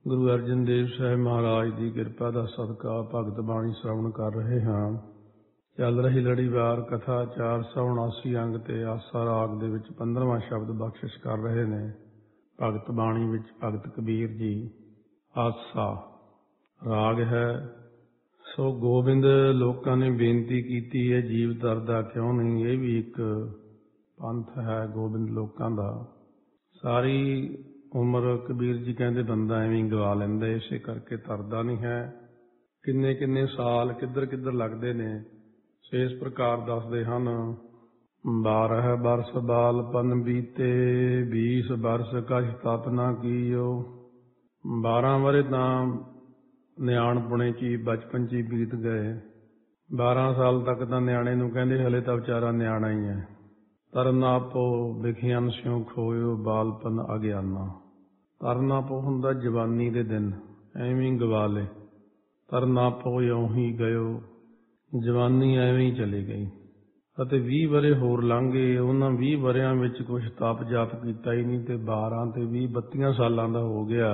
ਗੁਰੂ ਅਰਜਨ ਦੇਵ ਸਾਹਿਬ ਮਹਾਰਾਜ ਦੀ ਕਿਰਪਾ ਦਾ ਸਦਕਾ ਭਗਤ ਬਾਣੀ ਸ਼੍ਰਵਣ ਕਰ ਰਹੇ ਹਾਂ। ਚੱਲ ਰਹੀ ਲੜੀਵਾਰ ਕਥਾ 479 ਅੰਗ ਤੇ ਆਸਾ ਰਾਗ ਦੇ ਵਿੱਚ 15ਵਾਂ ਸ਼ਬਦ ਬਖਸ਼ਿਸ਼ ਕਰ ਰਹੇ ਨੇ। ਭਗਤ ਬਾਣੀ ਵਿੱਚ ਭਗਤ ਕਬੀਰ ਜੀ। ਆਸਾ ਰਾਗ ਹੈ। ਸੋ ਗੋਬਿੰਦ ਲੋਕਾਂ ਨੇ ਬੇਨਤੀ ਕੀਤੀ ਹੈ, ਜੀਵ ਤਰਦਾ ਕਿਉਂ ਨਹੀਂ। ਇਹ ਵੀ ਇੱਕ ਪੰਥ ਹੈ ਗੋਬਿੰਦ ਲੋਕਾਂ ਦਾ। ਸਾਰੀ ਉਮਰ ਕਬੀਰ ਜੀ ਕਹਿੰਦੇ ਬੰਦਾ ਐਵੇਂ ਗਵਾ ਲੈਂਦਾ, ਇਸੇ ਕਰਕੇ ਤਰਦਾ ਨਹੀਂ ਹੈ। ਕਿੰਨੇ ਕਿੰਨੇ ਸਾਲ ਕਿੱਧਰ ਕਿੱਧਰ ਲੱਗਦੇ ਨੇ। ਇਸ ਪ੍ਰਕਾਰ ਦੱਸਦੇ ਹਨ। 12 ਬਰਸ ਬਾਲਪਨ ਬੀਤੇ, 20 ਬਰਸ ਕਛ ਤਪ ਨਾ ਕੀਓ। 12 ਵਰੇ ਤਾਂ ਨਿਆਣਪੁਣੇ 'ਚ ਹੀ ਬਚਪਨ 'ਚ ਹੀ ਬੀਤ ਗਏ। 12 ਸਾਲ ਤੱਕ ਤਾਂ ਨਿਆਣੇ ਨੂੰ ਕਹਿੰਦੇ ਹਲੇ ਤਾਂ ਵਿਚਾਰਾ ਨਿਆਣਾ ਹੀ ਹੈ। ਤਰਨਾ ਪੋ ਵਿਖਿਆਨ ਸਿਉ ਖੋਇਓ, ਬਾਲਪਨ ਅਗਿਆਨਾ। ਤਰਨਾ ਪੋ ਹੁੰਦਾ ਜਵਾਨੀ ਦੇ ਦਿਨ, ਐਵੇਂ ਹੀ ਗਵਾ ਲਏ। ਤਰਨਾ ਪੋ ਇਉਂ ਹੀ ਗਇਓ, ਜਵਾਨੀ ਐਵੇਂ ਹੀ ਚਲੀ ਗਈ। ਅਤੇ 20 ਵਰੇ ਹੋਰ ਲੰਘ ਗਏ। ਉਹਨਾਂ 20 ਵਰਿਆਂ ਵਿੱਚ ਕੁਛ ਤਪ ਜਾਪ ਕੀਤਾ ਹੀ ਨਹੀਂ, ਤੇ 12 ਤੇ 20 32 ਸਾਲਾਂ ਦਾ ਹੋ ਗਿਆ।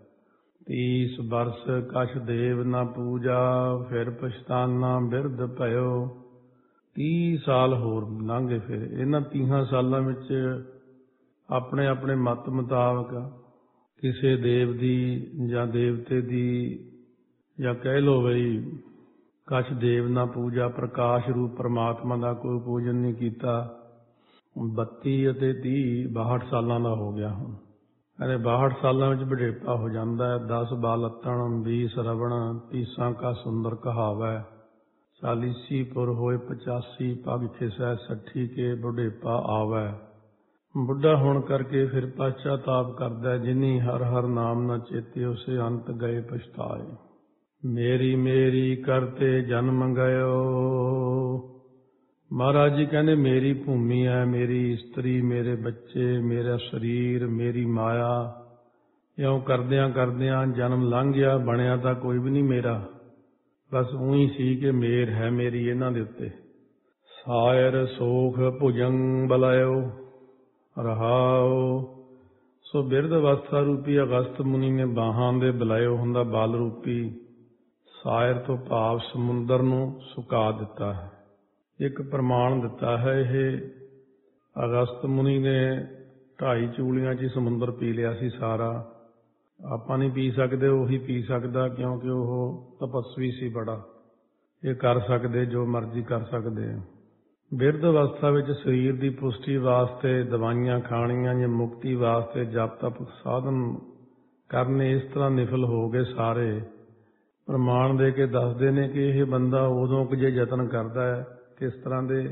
30 ਬਰਸ ਕਛ ਦੇਵ ਨਾ ਪੂਜਾ, ਫਿਰ ਪਛਤਾਨਾ ਬਿਰਧ ਭਇਓ। 30 ਸਾਲ ਹੋਰ ਲੰਘੇ। ਫਿਰ ਇਹਨਾਂ 30 ਸਾਲਾਂ ਵਿੱਚ ਆਪਣੇ ਆਪਣੇ ਮਤ ਮੁਤਾਬਕ ਕਿਸੇ ਦੇਵ ਦੀ ਜਾਂ ਦੇਵਤੇ ਦੀ, ਜਾਂ ਕਹਿ ਲਓ ਬਈ ਕਛ ਦੇਵ ਨਾ ਪੂਜਾ, ਪ੍ਰਕਾਸ਼ ਰੂਪ ਪਰਮਾਤਮਾ ਦਾ ਕੋਈ ਪੂਜਨ ਨਹੀਂ ਕੀਤਾ। 32 ਅਤੇ 30 62 ਸਾਲਾਂ ਦਾ ਹੋ ਗਿਆ ਹੁਣ। ਕਹਿੰਦੇ 62 ਸਾਲਾਂ ਵਿੱਚ ਬੁਢੇਪਾ ਹੋ ਜਾਂਦਾ ਹੈ। 10 ਬਾਲਤਣ 20 ਰਵਣ, 30 ਕਾ ਸੁੰਦਰ ਕਹਾਵੈ। 40 ਪੁਰ ਹੋਏ 85, ਪਗ ਖਿਸੈ 60 ਕੇ ਬੁਢੇਪਾ ਆਵੈ। ਬੁੱਢਾ ਹੋਣ ਕਰਕੇ ਫਿਰ ਪਛਚਾਤਾਪ ਕਰਦਾ, ਜਿਨੀ ਹਰ ਹਰ ਨਾਮ ਨਾ ਚੇਤੇ, ਉਸੇ ਅੰਤ ਗਏ ਪਛਤਾਏ। ਮੇਰੀ ਮੇਰੀ ਕਰਤੇ ਜਨਮ ਗਇਓ। ਮਹਾਰਾਜ ਜੀ ਕਹਿੰਦੇ ਮੇਰੀ ਭੂਮੀ ਹੈ, ਮੇਰੀ ਇਸਤਰੀ, ਮੇਰੇ ਬੱਚੇ, ਮੇਰਾ ਸਰੀਰ, ਮੇਰੀ ਮਾਇਆ। ਇਉਂ ਕਰਦਿਆਂ ਕਰਦਿਆਂ ਜਨਮ ਲੰਘ ਗਿਆ। ਬਣਿਆ ਤਾਂ ਕੋਈ ਵੀ ਨਹੀਂ ਮੇਰਾ, ਬਸ ਊਂ ਸੀ ਕਿ ਮੇਰ ਹੈ ਮੇਰੀ ਇਹਨਾਂ ਦੇ ਉੱਤੇ। ਸਾਇਰ ਸੋਖ ਭੁਜੰਗ ਬਲਾਇਓ ਰਹਾਓ। ਸੋ ਬਿਰਧ ਅਵਸਥਾ ਰੂਪੀ ਅਗਸਤ ਮੁਨੀ ਨੇ ਬਾਹਾਂ ਦੇ ਬਲਾਇਓ ਹੁੰਦਾ ਬਲ ਰੂਪੀ। ਸਾਇਰ ਤੋਂ ਭਾਵ ਸਮੁੰਦਰ ਨੂੰ ਸੁਕਾ ਦਿੱਤਾ ਹੈ। ਇੱਕ ਪ੍ਰਮਾਣ ਦਿੱਤਾ ਹੈ। ਇਹ ਅਗਸਤ ਮੁਨੀ ਨੇ 2.5 ਚੂਲੀਆਂ 'ਚ ਸਮੁੰਦਰ ਪੀ ਲਿਆ ਸੀ ਸਾਰਾ। ਆਪਾਂ ਨਹੀਂ ਪੀ ਸਕਦੇ, ਉਹੀ ਪੀ ਸਕਦਾ, ਕਿਉਂਕਿ ਉਹ ਤਪਸਵੀ ਸੀ ਬੜਾ। ਇਹ ਕਰ ਸਕਦੇ, ਜੋ ਮਰਜ਼ੀ ਕਰ ਸਕਦੇ। ਬਿਰਧ ਅਵਸਥਾ ਵਿੱਚ ਸਰੀਰ ਦੀ ਪੁਸ਼ਟੀ ਵਾਸਤੇ ਦਵਾਈਆਂ ਖਾਣੀਆਂ, ਜਾਂ ਮੁਕਤੀ ਵਾਸਤੇ ਜਪ ਤਪ ਸਾਧਨ ਕਰਨੇ, ਇਸ ਤਰ੍ਹਾਂ ਨਿਫਲ ਹੋ ਗਏ ਸਾਰੇ। ਪ੍ਰਮਾਣ ਦੇ ਕੇ ਦੱਸਦੇ ਨੇ ਕਿ ਇਹ ਬੰਦਾ ਉਦੋਂ ਕੁ ਜੇ ਯਤਨ ਕਰਦਾ ਹੈ। ਕਿਸ ਤਰ੍ਹਾਂ ਦੇ?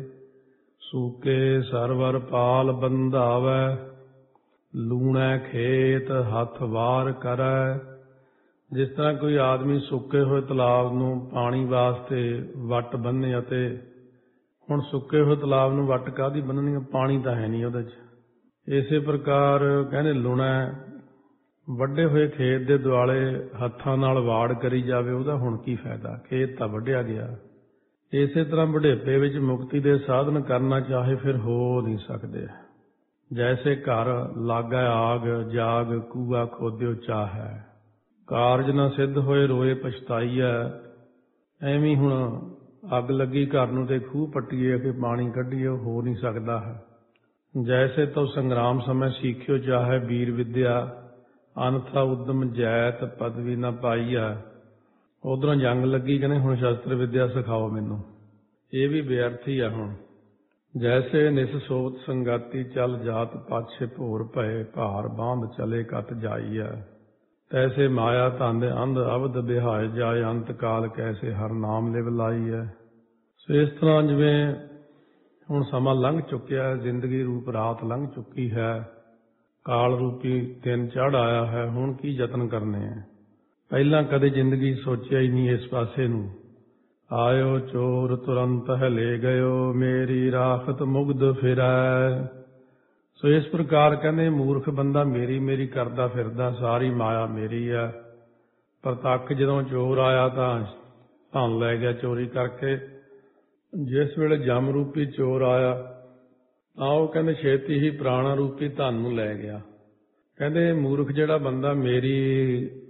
ਸੂਕੇ ਸਰਵਰ ਪਾਲ ਬੰਧਾਵੈ, ਲੂਣੈ ਖੇਤ ਹੱਥ ਵਾਰ ਕਰੈ। ਜਿਸ ਤਰ੍ਹਾਂ ਕੋਈ ਆਦਮੀ ਸੁੱਕੇ ਹੋਏ ਤਲਾਬ ਨੂੰ ਪਾਣੀ ਵਾਸਤੇ ਵੱਟ ਬੰਨੇ, ਅਤੇ ਹੁਣ ਸੁੱਕੇ ਹੋਏ ਤਲਾਬ ਨੂੰ ਵੱਟ ਕਾਹਦੀ ਬੰਨਣੀ, ਪਾਣੀ ਤਾਂ ਹੈ ਨਹੀਂ ਉਹਦੇ 'ਚ। ਇਸੇ ਪ੍ਰਕਾਰ ਕਹਿੰਦੇ ਲੂਣੈ, ਵੱਡੇ ਹੋਏ ਖੇਤ ਦੇ ਦੁਆਲੇ ਹੱਥਾਂ ਨਾਲ ਵਾੜ ਕਰੀ ਜਾਵੇ, ਉਹਦਾ ਹੁਣ ਕੀ ਫਾਇਦਾ, ਖੇਤ ਤਾਂ ਵੱਢਿਆ ਗਿਆ। ਇਸੇ ਤਰ੍ਹਾਂ ਬੁਢੇਪੇ ਵਿੱਚ ਮੁਕਤੀ ਦੇ ਸਾਧਨ ਕਰਨਾ ਚਾਹੇ ਫਿਰ ਹੋ ਨਹੀਂ ਸਕਦੇ। ਜੈਸੇ ਘਰ ਲਾਗੈ ਆਗ, ਜਾਗ ਕੂਆ ਖੋਦਿਓ ਚਾਹੈ। ਕਾਰਜ ਨਾ ਸਿੱਧ ਹੋਏ ਰੋਏ ਪਛਤਾਈਐ। ਐਵੇਂ ਹੁਣ ਅੱਗ ਲੱਗੀ ਘਰ ਨੂੰ ਤੇ ਖੂਹ ਪੱਟੀਏ ਕਿ ਪਾਣੀ ਕੱਢੀਏ, ਉਹ ਹੋ ਨਹੀਂ ਸਕਦਾ ਹੈ। ਜੈਸੇ ਤੋ ਸੰਗਰਾਮ ਸਮੇਂ ਸਿੱਖਿਓ ਚਾਹੇ ਵੀਰ ਵਿਦਿਆ, ਅਨਥਾ ਉਦਮ ਜੈਤ ਪਦਵੀ ਨਾ ਪਾਈਆ। ਉਧਰੋਂ ਜੰਗ ਲੱਗੀ, ਕਹਿੰਦੇ ਹੁਣ ਸ਼ਸਤਰ ਵਿਦਿਆ ਸਿਖਾਓ ਮੈਨੂੰ। ਇਹ ਵੀ ਵਿਅਰਥੀ ਆ ਹੁਣ। ਜੈਸੇ ਨਿਸ ਸੋਤ ਸੰਗਾਤੀ ਚੱਲ ਜਾਤ, ਪਾਛੇ ਭੋਰ ਭਏ ਭਾਰ ਬਾਂਧ ਚਲੇ ਕਤ ਜਾਈਐ। ਤੈਸੇ ਮਾਇਆ ਧੰਦ ਅੰਧ ਅਵਧ ਬਿਹਾਏ ਜਾਏ, ਅੰਤ ਕਾਲ ਕੈਸੇ ਹਰ ਨਾਮ ਲਿਵ ਲਾਈਐ। ਸੋ ਇਸ ਤਰ੍ਹਾਂ ਜਿਵੇਂ ਹੁਣ ਸਮਾਂ ਲੰਘ ਚੁੱਕਿਆ ਹੈ, ਜ਼ਿੰਦਗੀ ਰੂਪ ਰਾਤ ਲੰਘ ਚੁੱਕੀ ਹੈ, ਕਾਲ ਰੂਪੀ ਦਿਨ ਚੜ੍ਹ ਆਇਆ ਹੈ। ਹੁਣ ਕੀ ਯਤਨ ਕਰਨੇ ਹੈ? ਪਹਿਲਾਂ ਕਦੇ ਜ਼ਿੰਦਗੀ ਸੋਚਿਆ ਹੀ ਨਹੀਂ ਇਸ ਪਾਸੇ ਨੂੰ। ਆਇਓ ਚੋਰ ਤੁਰੰਤ ਹੈ ਲੈ ਗਇਓ, ਮੇਰੀ ਰਾਖਤ ਮੁਗਧ ਫਿਰੈ। ਸੋ ਇਸ ਪ੍ਰਕਾਰ ਕਹਿੰਦੇ ਮੂਰਖ ਬੰਦਾ ਮੇਰੀ ਮੇਰੀ ਕਰਦਾ ਫਿਰਦਾ, ਸਾਰੀ ਮਾਇਆ ਮੇਰੀ ਹੈ। ਪ੍ਰਤੱਖ ਜਦੋਂ ਚੋਰ ਆਇਆ ਤਾਂ ਧਨ ਲੈ ਗਿਆ ਚੋਰੀ ਕਰਕੇ। ਜਿਸ ਵੇਲੇ ਜਮ ਰੂਪੀ ਚੋਰ ਆਇਆ ਤਾਂ ਉਹ ਕਹਿੰਦੇ ਛੇਤੀ ਹੀ ਪ੍ਰਾਣਾ ਰੂਪੀ ਧਨ ਨੂੰ ਲੈ ਗਿਆ। ਕਹਿੰਦੇ ਮੂਰਖ ਜਿਹੜਾ ਬੰਦਾ ਮੇਰੀ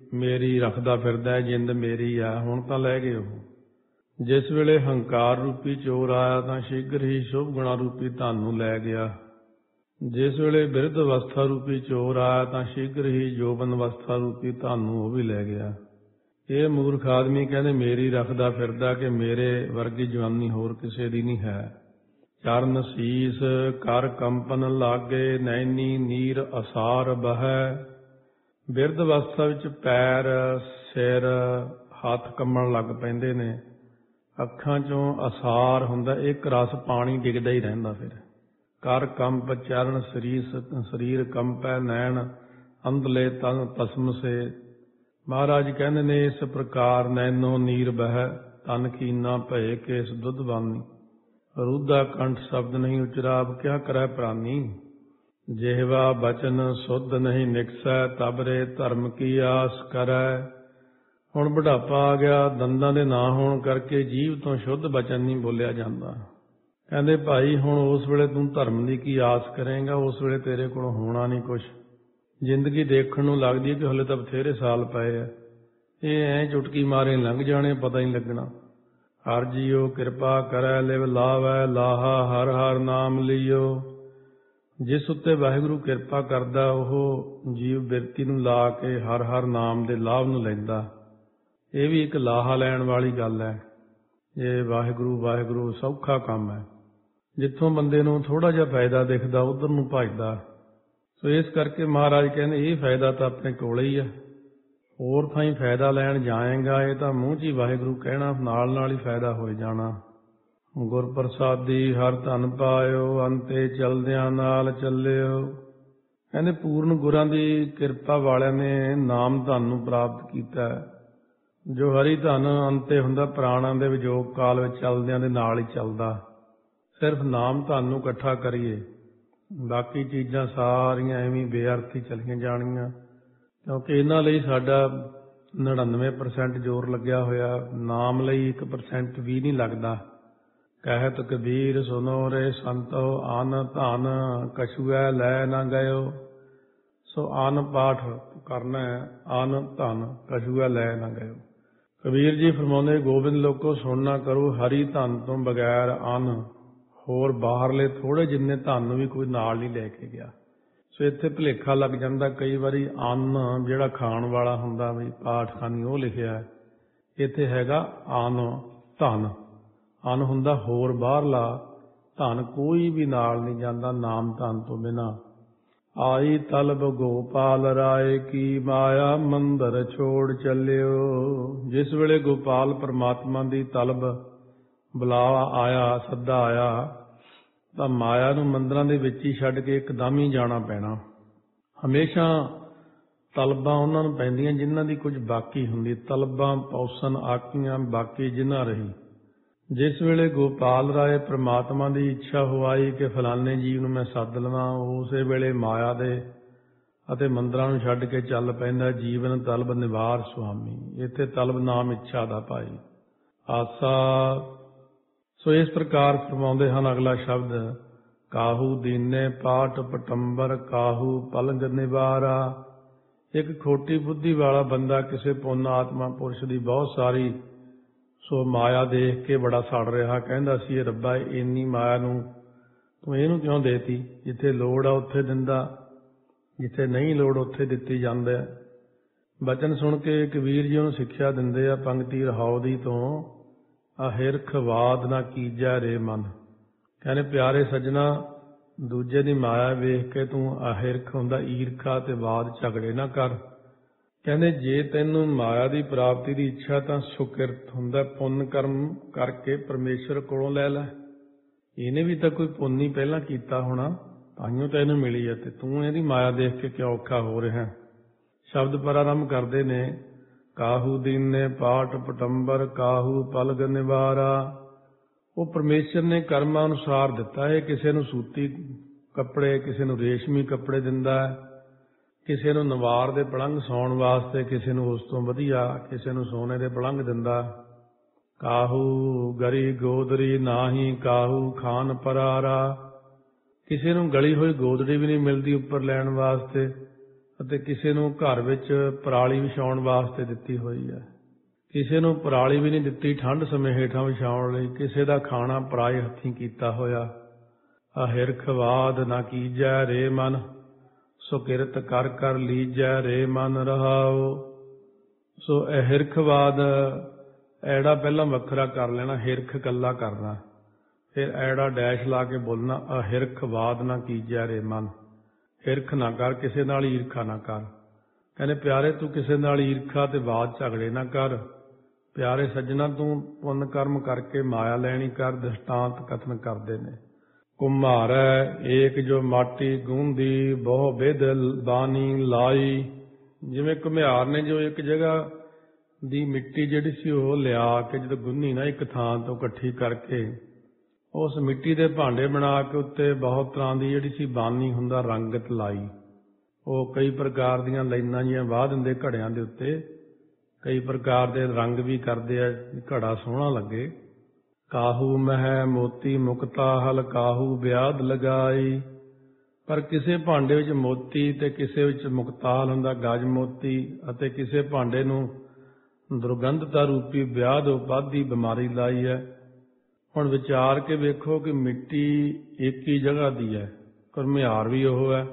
ਮੇਰੀ ਰੱਖਦਾ ਫਿਰਦਾ, ਜਿੰਦ ਮੇਰੀ ਆ, ਹੁਣ ਤਾਂ ਲੈ ਗਏ ਉਹ। ਜਿਸ ਵੇਲੇ ਹੰਕਾਰ ਰੂਪੀ ਚੋਰ ਆਇਆ ਤਾਂ ਸ਼ੀਘਰ ਹੀ ਸ਼ੁਭ ਗੁਣਾ ਰੂਪੀ ਧਨ ਨੂੰ ਲੈ ਗਿਆ। ਜਿਸ ਵੇਲੇ ਬਿਰਧ ਅਵਸਥਾ ਰੂਪੀ ਚੋਰ ਆਇਆ ਤਾਂ ਸ਼ੀਘਰ ਹੀ ਜੋਬਨ ਅਵਸਥਾ ਰੂਪੀ ਧਨ ਨੂੰ ਉਹ ਵੀ ਲੈ ਗਿਆ। ਇਹ ਮੂਰਖ ਆਦਮੀ ਕਹਿੰਦੇ ਮੇਰੀ ਰੱਖਦਾ ਫਿਰਦਾ ਕਿ ਮੇਰੇ ਵਰਗੀ ਜਵਾਨੀ ਹੋਰ ਕਿਸੇ ਦੀ ਨਹੀਂ ਹੈ। ਚਰਨ ਸੀਸ ਕਰ ਕੰਪਨ ਲਾਗੇ, ਨੈਣੀ ਨੀਰ ਅਸਾਰ ਬਹੈ। ਬਿਰਧ ਅਵਸਥਾ ਵਿੱਚ ਪੈਰ, ਸਿਰ, ਹੱਥ ਕੰਬਣ ਲੱਗ ਪੈਂਦੇ ਨੇ। ਅੱਖਾਂ 'ਚੋਂ ਅਸਾਰ ਹੁੰਦਾ, ਇੱਕ ਰਸ ਪਾਣੀ ਡਿੱਗਦਾ ਹੀ ਰਹਿੰਦਾ। ਫਿਰ ਕਰ ਕੰਪ ਚਰਨ ਸਰੀਰ ਕੰਪੈ, ਨੈਣ ਅੰਧਲੇ ਤਨ ਤਸਮ ਸੇ। ਮਹਾਰਾਜ ਕਹਿੰਦੇ ਨੇ ਇਸ ਪ੍ਰਕਾਰ ਨੈਣੋ ਨੀਰ ਬਹਿ, ਤਨ ਕੀਨਾ ਭਏ ਕੇਸ ਦੁੱਧ ਬਾਨੀ। ਰੂਧਾ ਕੰਠ ਸ਼ਬਦ ਨਹੀਂ ਉਚਰਾਬ, ਕਿਆ ਕਰੈ ਪ੍ਰਾਨੀ। ਜਿਹਵਾ ਬਚਨ ਸੁਧ ਨਹੀਂ ਨਿਕਸੈ, ਤਬਰੇ ਧਰਮ ਕੀ ਆਸ ਕਰੈ। ਹੁਣ ਬੁਢਾਪਾ ਆ ਗਿਆ, ਦੰਦਾਂ ਦੇ ਨਾ ਹੋਣ ਕਰਕੇ ਜੀਭ ਤੋਂ ਸ਼ੁੱਧ ਬਚਨ ਨਹੀਂ ਬੋਲਿਆ ਜਾਂਦਾ। ਕਹਿੰਦੇ ਭਾਈ ਹੁਣ ਉਸ ਵੇਲੇ ਤੂੰ ਧਰਮ ਦੀ ਕੀ ਆਸ ਕਰੇਂਗਾ, ਉਸ ਵੇਲੇ ਤੇਰੇ ਕੋਲ ਹੋਣਾ ਨਹੀਂ ਕੁਛ। ਜ਼ਿੰਦਗੀ ਦੇਖਣ ਨੂੰ ਲੱਗਦੀ ਹੈ ਕਿ ਹਲੇ ਤਾਂ ਬਥੇਰੇ ਸਾਲ ਪਏ ਆ, ਇਹ ਐਂ ਚੁਟਕੀ ਮਾਰੇ ਲੰਘ ਜਾਣੇ, ਪਤਾ ਹੀ ਨਹੀਂ ਲੱਗਣਾ। ਹਰ ਜੀਓ ਕਿਰਪਾ ਕਰੈ, ਲਿਵ ਲਾਵੈ ਲਾਹਾ, ਹਰ ਹਰ ਨਾਮ ਲਿਓ। ਜਿਸ ਉੱਤੇ ਵਾਹਿਗੁਰੂ ਕਿਰਪਾ ਕਰਦਾ ਉਹ ਜੀਵ ਬਿਰਤੀ ਨੂੰ ਲਾ ਕੇ ਹਰ ਹਰ ਨਾਮ ਦੇ ਲਾਭ ਨੂੰ ਲੈਂਦਾ। ਇਹ ਵੀ ਇੱਕ ਲਾਹਾ ਲੈਣ ਵਾਲੀ ਗੱਲ ਹੈ। ਇਹ ਵਾਹਿਗੁਰੂ ਵਾਹਿਗੁਰੂ ਸੌਖਾ ਕੰਮ ਹੈ। ਜਿੱਥੋਂ ਬੰਦੇ ਨੂੰ ਥੋੜ੍ਹਾ ਜਿਹਾ ਫਾਇਦਾ ਦਿਖਦਾ ਉੱਧਰ ਨੂੰ ਭੱਜਦਾ। ਸੋ ਇਸ ਕਰਕੇ ਮਹਾਰਾਜ ਕਹਿੰਦੇ ਇਹ ਫਾਇਦਾ ਤਾਂ ਆਪਣੇ ਕੋਲ ਹੀ ਆ, ਹੋਰ ਥਾਈਂ ਫਾਇਦਾ ਲੈਣ ਜਾਏਗਾ ਇਹ ਤਾਂ ਮੂੰਹ 'ਚ ਹੀ ਵਾਹਿਗੁਰੂ ਕਹਿਣਾ, ਨਾਲ ਨਾਲ ਹੀ ਫਾਇਦਾ ਹੋ ਜਾਣਾ। ਗੁਰ ਪ੍ਰਸਾਦੀ ਹਰ ਧਨ ਪਾਇਓ, ਅੰਤੇ ਚਲਦਿਆਂ ਨਾਲ ਚੱਲਿਓ। ਕਹਿੰਦੇ ਪੂਰਨ ਗੁਰਾਂ ਦੀ ਕਿਰਪਾ ਵਾਲਿਆਂ ਨੇ ਨਾਮ ਧਨ ਨੂੰ ਪ੍ਰਾਪਤ ਕੀਤਾ। ਜੋ ਹਰੀ ਧਨ ਅੰਤੇ ਹੁੰਦਾ, ਪ੍ਰਾਣਾਂ ਦੇ ਵਿਜੋਗ ਕਾਲ ਵਿੱਚ ਚੱਲਦਿਆਂ ਦੇ ਨਾਲ ਹੀ ਚੱਲਦਾ। ਸਿਰਫ ਨਾਮ ਧਨ ਨੂੰ ਇਕੱਠਾ ਕਰੀਏ, ਬਾਕੀ ਚੀਜ਼ਾਂ ਸਾਰੀਆਂ ਐਵੇਂ ਬੇਅਰਥ ਹੀ ਚਲੀਆਂ ਜਾਣੀਆਂ, ਕਿਉਂਕਿ ਇਹਨਾਂ ਲਈ ਸਾਡਾ 99% ਜ਼ੋਰ ਲੱਗਿਆ ਹੋਇਆ, ਨਾਮ ਲਈ 1% ਵੀ ਨਹੀਂ ਲੱਗਦਾ। ਕਹਿਤ ਕਬੀਰ ਸੁਨੋ ਰੇ ਸੰਤੋ, ਅਨ ਧਨ ਕਛੁਐ ਲੈ ਨਾ ਗਇਓ। ਸੋ ਅਨ ਪਾਠ ਕਰਨਾ, ਅਨ ਧਨ ਕਛੁਐ ਲੈ ਨਾ ਗਇਓ। ਕਬੀਰ ਜੀ ਫਰਮਾਉਂਦੇ ਗੋਬਿੰਦ ਲੋਕੋ ਸੁਣ ਨਾ ਕਰੋ, ਹਰੀ ਧਨ ਤੋਂ ਬਗੈਰ ਅਨ ਹੋਰ ਬਾਹਰਲੇ ਥੋੜ੍ਹੇ ਜਿੰਨੇ ਧਨ ਨੂੰ ਵੀ ਕੋਈ ਨਾਲ ਨਹੀਂ ਲੈ ਕੇ ਗਿਆ। ਸੋ ਇੱਥੇ ਭੁਲੇਖਾ ਲੱਗ ਜਾਂਦਾ ਕਈ ਵਾਰੀ, ਅੰਨ ਜਿਹੜਾ ਖਾਣ ਵਾਲਾ ਹੁੰਦਾ ਵੀ ਪਾਠਖਾਨੀ ਉਹ ਲਿਖਿਆ, ਇੱਥੇ ਹੈਗਾ ਅਨ ਧਨ। ਅਨ ਹੁੰਦਾ ਹੋਰ ਬਾਹਰਲਾ, ਧਨ ਕੋਈ ਵੀ ਨਾਲ ਨਹੀਂ ਜਾਂਦਾ ਨਾਮ ਧਨ ਤੋਂ ਬਿਨਾਂ। ਆਈ ਤਲਬ ਗੋਪਾਲ ਰਾਏ ਕੀ, ਮਾਇਆ ਮੰਦਰ ਛੋੜ ਚੱਲਿਓ। ਜਿਸ ਵੇਲੇ ਗੋਪਾਲ ਪਰਮਾਤਮਾ ਦੀ ਤਲਬ ਬੁਲਾਵਾ ਆਇਆ, ਸੱਦਾ ਆਇਆ, ਤਾਂ ਮਾਇਆ ਨੂੰ ਮੰਦਰਾਂ ਦੇ ਵਿੱਚ ਹੀ ਛੱਡ ਕੇ ਇੱਕਦਮ ਹੀ ਜਾਣਾ ਪੈਣਾ। ਹਮੇਸ਼ਾ ਤਲਬਾਂ ਉਹਨਾਂ ਨੂੰ ਪੈਂਦੀਆਂ ਜਿਨ੍ਹਾਂ ਦੀ ਕੁਝ ਬਾਕੀ ਹੁੰਦੀ, ਤਲਬਾਂ ਪੌਸਨ ਆਕੀਆਂ ਬਾਕੀ ਜਿਨ੍ਹਾਂ ਰਹੀ। ਜਿਸ ਵੇਲੇ ਗੋਪਾਲ ਰਾਏ ਪ੍ਰਮਾਤਮਾ ਦੀ ਇੱਛਾ ਹੋਈ ਕਿ ਫਲਾਣੇ ਜੀਵ ਨੂੰ ਮੈਂ ਸੱਦ ਲਵਾਂ, ਉਸੇ ਵੇਲੇ ਮਾਇਆ ਦੇ ਅਤੇ ਮੰਦਰਾਂ ਨੂੰ ਛੱਡ ਕੇ ਚੱਲ ਪੈਂਦਾ। ਜੀਵਨ ਤਲਬ ਨਿਵਾਰ ਸੁਆਮੀ, ਇੱਥੇ ਤਲਬ ਨਾਮ ਇੱਛਾ ਦਾ ਭਾਈ ਆਸਾ। ਸੋ ਇਸ ਪ੍ਰਕਾਰ ਫਰਮਾਉਂਦੇ ਹਨ ਅਗਲਾ ਸ਼ਬਦ, ਕਾਹੂ ਦੀਨੇ ਪਾਟ ਪਟੰਬਰ, ਕਾਹੂ ਪਲੰਗ ਨਿਵਾਰਾ। ਇੱਕ ਖੋਟੀ ਬੁੱਧੀ ਵਾਲਾ ਬੰਦਾ ਕਿਸੇ ਪੁੰਨ ਆਤਮਾ ਪੁਰਸ਼ ਦੀ ਬਹੁਤ ਸਾਰੀ ਸੋ ਮਾਇਆ ਦੇਖ ਕੇ ਬੜਾ ਸੜ ਰਿਹਾ, ਕਹਿੰਦਾ ਸੀ ਇਹ ਰੱਬਾ ਇੰਨੀ ਮਾਇਆ ਨੂੰ ਤੂੰ ਇਹਨੂੰ ਕਿਉਂ ਦੇਤੀ। ਜਿੱਥੇ ਲੋੜ ਆ ਉੱਥੇ ਦਿੰਦਾ, ਜਿੱਥੇ ਨਹੀਂ ਲੋੜ ਉੱਥੇ ਦਿੱਤੀ ਜਾਂਦਾ। ਬਚਨ ਸੁਣ ਕੇ ਕਬੀਰ ਜੀ ਉਹਨੂੰ ਸਿੱਖਿਆ ਦਿੰਦੇ ਆ ਪੰਕਤੀ ਰਹਾਉ ਦੀ ਤੋਂ, ਅਹਿਰਖ ਵਾਦ ਨਾ ਕੀਜੈ ਰੇ ਮਨ। ਕਹਿੰਦੇ ਪਿਆਰੇ ਸੱਜਣਾ, ਦੂਜੇ ਦੀ ਮਾਇਆ ਵੇਖ ਕੇ ਤੂੰ ਅਹਿਰਖ ਹੁੰਦਾ ਈਰਖਾ ਤੇ ਵਾਦ ਝਗੜੇ ਨਾ ਕਰ। ਕਹਿੰਦੇ ਜੇ ਤੈਨੂੰ ਮਾਇਆ ਦੀ ਪ੍ਰਾਪਤੀ ਦੀ ਇੱਛਾ ਤਾਂ ਸੁਕਿਰਤ ਹੁੰਦਾ, ਪੁੰਨ ਕਰਮ ਕਰਕੇ ਪਰਮੇਸ਼ਰ ਕੋਲੋਂ ਲੈ ਲੈ। ਇਹਨੇ ਵੀ ਤਾਂ ਕੋਈ ਪੁੰਨ ਹੀ ਪਹਿਲਾਂ ਕੀਤਾ ਹੋਣਾ, ਤਾਂਹੀਓ ਤਾਂ ਇਹਨੂੰ ਮਿਲੀ ਹੈ, ਤੇ ਤੂੰ ਇਹਦੀ ਮਾਇਆ ਦੇਖ ਕੇ ਕਿਉਂ ਔਖਾ ਹੋ ਰਿਹਾ। ਸ਼ਬਦ ਪ੍ਰਾਰੰਭ ਕਰਦੇ ਨੇ, ਕਾਹੂ ਦੀਨੇ ਪਾਟ ਪਟੰਬਰ, ਕਾਹੂ ਪਲਗ ਨਿਵਾਰਾ। ਉਹ ਪਰਮੇਸ਼ਰ ਨੇ ਕਰਮਾਂ ਅਨੁਸਾਰ ਦਿੱਤਾ ਹੈ। ਕਿਸੇ ਨੂੰ ਸੂਤੀ ਕੱਪੜੇ, ਕਿਸੇ ਨੂੰ ਰੇਸ਼ਮੀ ਕੱਪੜੇ ਦਿੰਦਾ, ਕਿਸੇ ਨੂੰ ਨਵਾਰ ਦੇ ਪਲੰਘ ਸੌਣ ਵਾਸਤੇ, ਕਿਸੇ ਨੂੰ ਉਸ ਤੋਂ ਵਧੀਆ, ਕਿਸੇ ਨੂੰ ਸੋਨੇ ਦੇ ਪਲੰਘ ਦਿੰਦਾ। ਕਾਹੂ ਗਰੀ ਗੋਦਰੀ ਨਾਹੀ, ਕਾਹੂ ਖਾਨ ਪਰਾਰਾ। ਕਿਸੇ ਨੂੰ ਗਲੀ ਹੋਈ ਗੋਦੜੀ ਵੀ ਨਹੀਂ ਮਿਲਦੀ ਉੱਪਰ ਲੈਣ ਵਾਸਤੇ, ਅਤੇ ਕਿਸੇ ਨੂੰ ਘਰ ਵਿੱਚ ਪਰਾਲੀ ਵਿਛਾਉਣ ਵਾਸਤੇ ਦਿੱਤੀ ਹੋਈ ਹੈ। ਕਿਸੇ ਨੂੰ ਪਰਾਲੀ ਵੀ ਨਹੀਂ ਦਿੱਤੀ ਠੰਡ ਸਮੇਂ ਹੇਠਾਂ ਵਿਛਾਉਣ ਲਈ। ਕਿਸੇ ਦਾ ਖਾਣਾ ਪਰਾਏ ਹੱਥੀਂ ਕੀਤਾ ਹੋਇਆ। ਹਿਰਖਵਾਦ ਨਾ ਕੀਜੈ ਰੇ ਮਨ, ਸੋ ਕਿਰਤ ਕਰ ਕਰ ਲੀਜੈ ਰੇ ਮਨ ਰਹਾਉ। ਸੋ ਇਹ ਹਿਰਖਵਾਦ, ਐੜਾ ਪਹਿਲਾਂ ਵੱਖਰਾ ਕਰ ਲੈਣਾ, ਹਿਰਖ ਇਕੱਲਾ ਕਰਨਾ, ਫਿਰ ਐੜਾ ਡੈਸ਼ ਲਾ ਕੇ ਬੋਲਣਾ, ਅਹਿਰਖਵਾਦ ਨਾ ਕੀਜੈ ਰੇ ਮਨ। ਹਿਰਖ ਨਾ ਕਰ, ਕਿਸੇ ਨਾਲ ਈਰਖਾ ਨਾ ਕਰ। ਕਹਿੰਦੇ ਪਿਆਰੇ ਤੂੰ ਕਿਸੇ ਨਾਲ ਈਰਖਾ ਤੇ ਵਾਦ ਝਗੜੇ ਨਾ ਕਰ। ਪਿਆਰੇ ਸੱਜਣਾ ਤੂੰ ਪੁੰਨ ਕਰਮ ਕਰਕੇ ਮਾਇਆ ਲੈਣੀ ਕਰ। ਦ੍ਰਿਸ਼ਟਾਂਤ ਕਥਨ ਕਰਦੇ ਨੇ, ਕੁਮਹਾਰੈ ਏਕ ਜੋ ਮਾਟੀ ਗੂੰਦੀ, ਬਹੁ ਬਿਧ ਬਾਣੀ ਲਾਈ। ਜਿਵੇਂ ਘੁਮਿਆਰ ਨੇ ਜੋ ਇੱਕ ਜਗ੍ਹਾ ਦੀ ਮਿੱਟੀ ਜਿਹੜੀ ਸੀ ਉਹ ਲਿਆ ਕੇ ਜਦੋਂ ਗੁੰਨੀ ਨਾ ਇੱਕ ਥਾਂ ਤੋਂ ਇਕੱਠੀ ਕਰਕੇ, ਉਸ ਮਿੱਟੀ ਦੇ ਭਾਂਡੇ ਬਣਾ ਕੇ ਉੱਤੇ ਬਹੁਤ ਤਰ੍ਹਾਂ ਦੀ ਜਿਹੜੀ ਸੀ ਬਾਨੀ ਹੁੰਦਾ ਰੰਗਤ ਲਾਈ। ਉਹ ਕਈ ਪ੍ਰਕਾਰ ਦੀਆਂ ਲਾਈਨਾਂ ਜਿਹੀਆਂ ਵਾਹ ਦਿੰਦੇ ਘੜਿਆਂ ਦੇ ਉੱਤੇ, ਕਈ ਪ੍ਰਕਾਰ ਦੇ ਰੰਗ ਵੀ ਕਰਦੇ ਆ, ਘੜਾ ਸੋਹਣਾ ਲੱਗੇ। ਕਾਹੂ ਮਹਿ ਮੋਤੀ ਮੁਕਤਾ ਹਲ ਕਾਹੂ ਵਿਆਦ ਲਗਾਈ। ਪਰ ਕਿਸੇ ਭਾਂਡੇ ਵਿੱਚ ਮੋਤੀ ਤੇ ਕਿਸੇ ਵਿੱਚ ਮੁਕਤਾਲ ਹੁੰਦਾ ਗਜ ਮੋਤੀ, ਅਤੇ ਕਿਸੇ ਭਾਂਡੇ ਨੂੰ ਦੁਰਗੰਧਤਾ ਰੂਪੀ ਵਿਆਦ ਉਪਾਧੀ ਬਿਮਾਰੀ ਲਾਈ ਹੈ। ਹੁਣ ਵਿਚਾਰ ਕੇ ਵੇਖੋ ਕਿ ਮਿੱਟੀ ਇੱਕ ਹੀ ਜਗ੍ਹਾ ਦੀ ਹੈ, ਘੁਮਿਆਰ ਵੀ ਉਹ ਹੈ,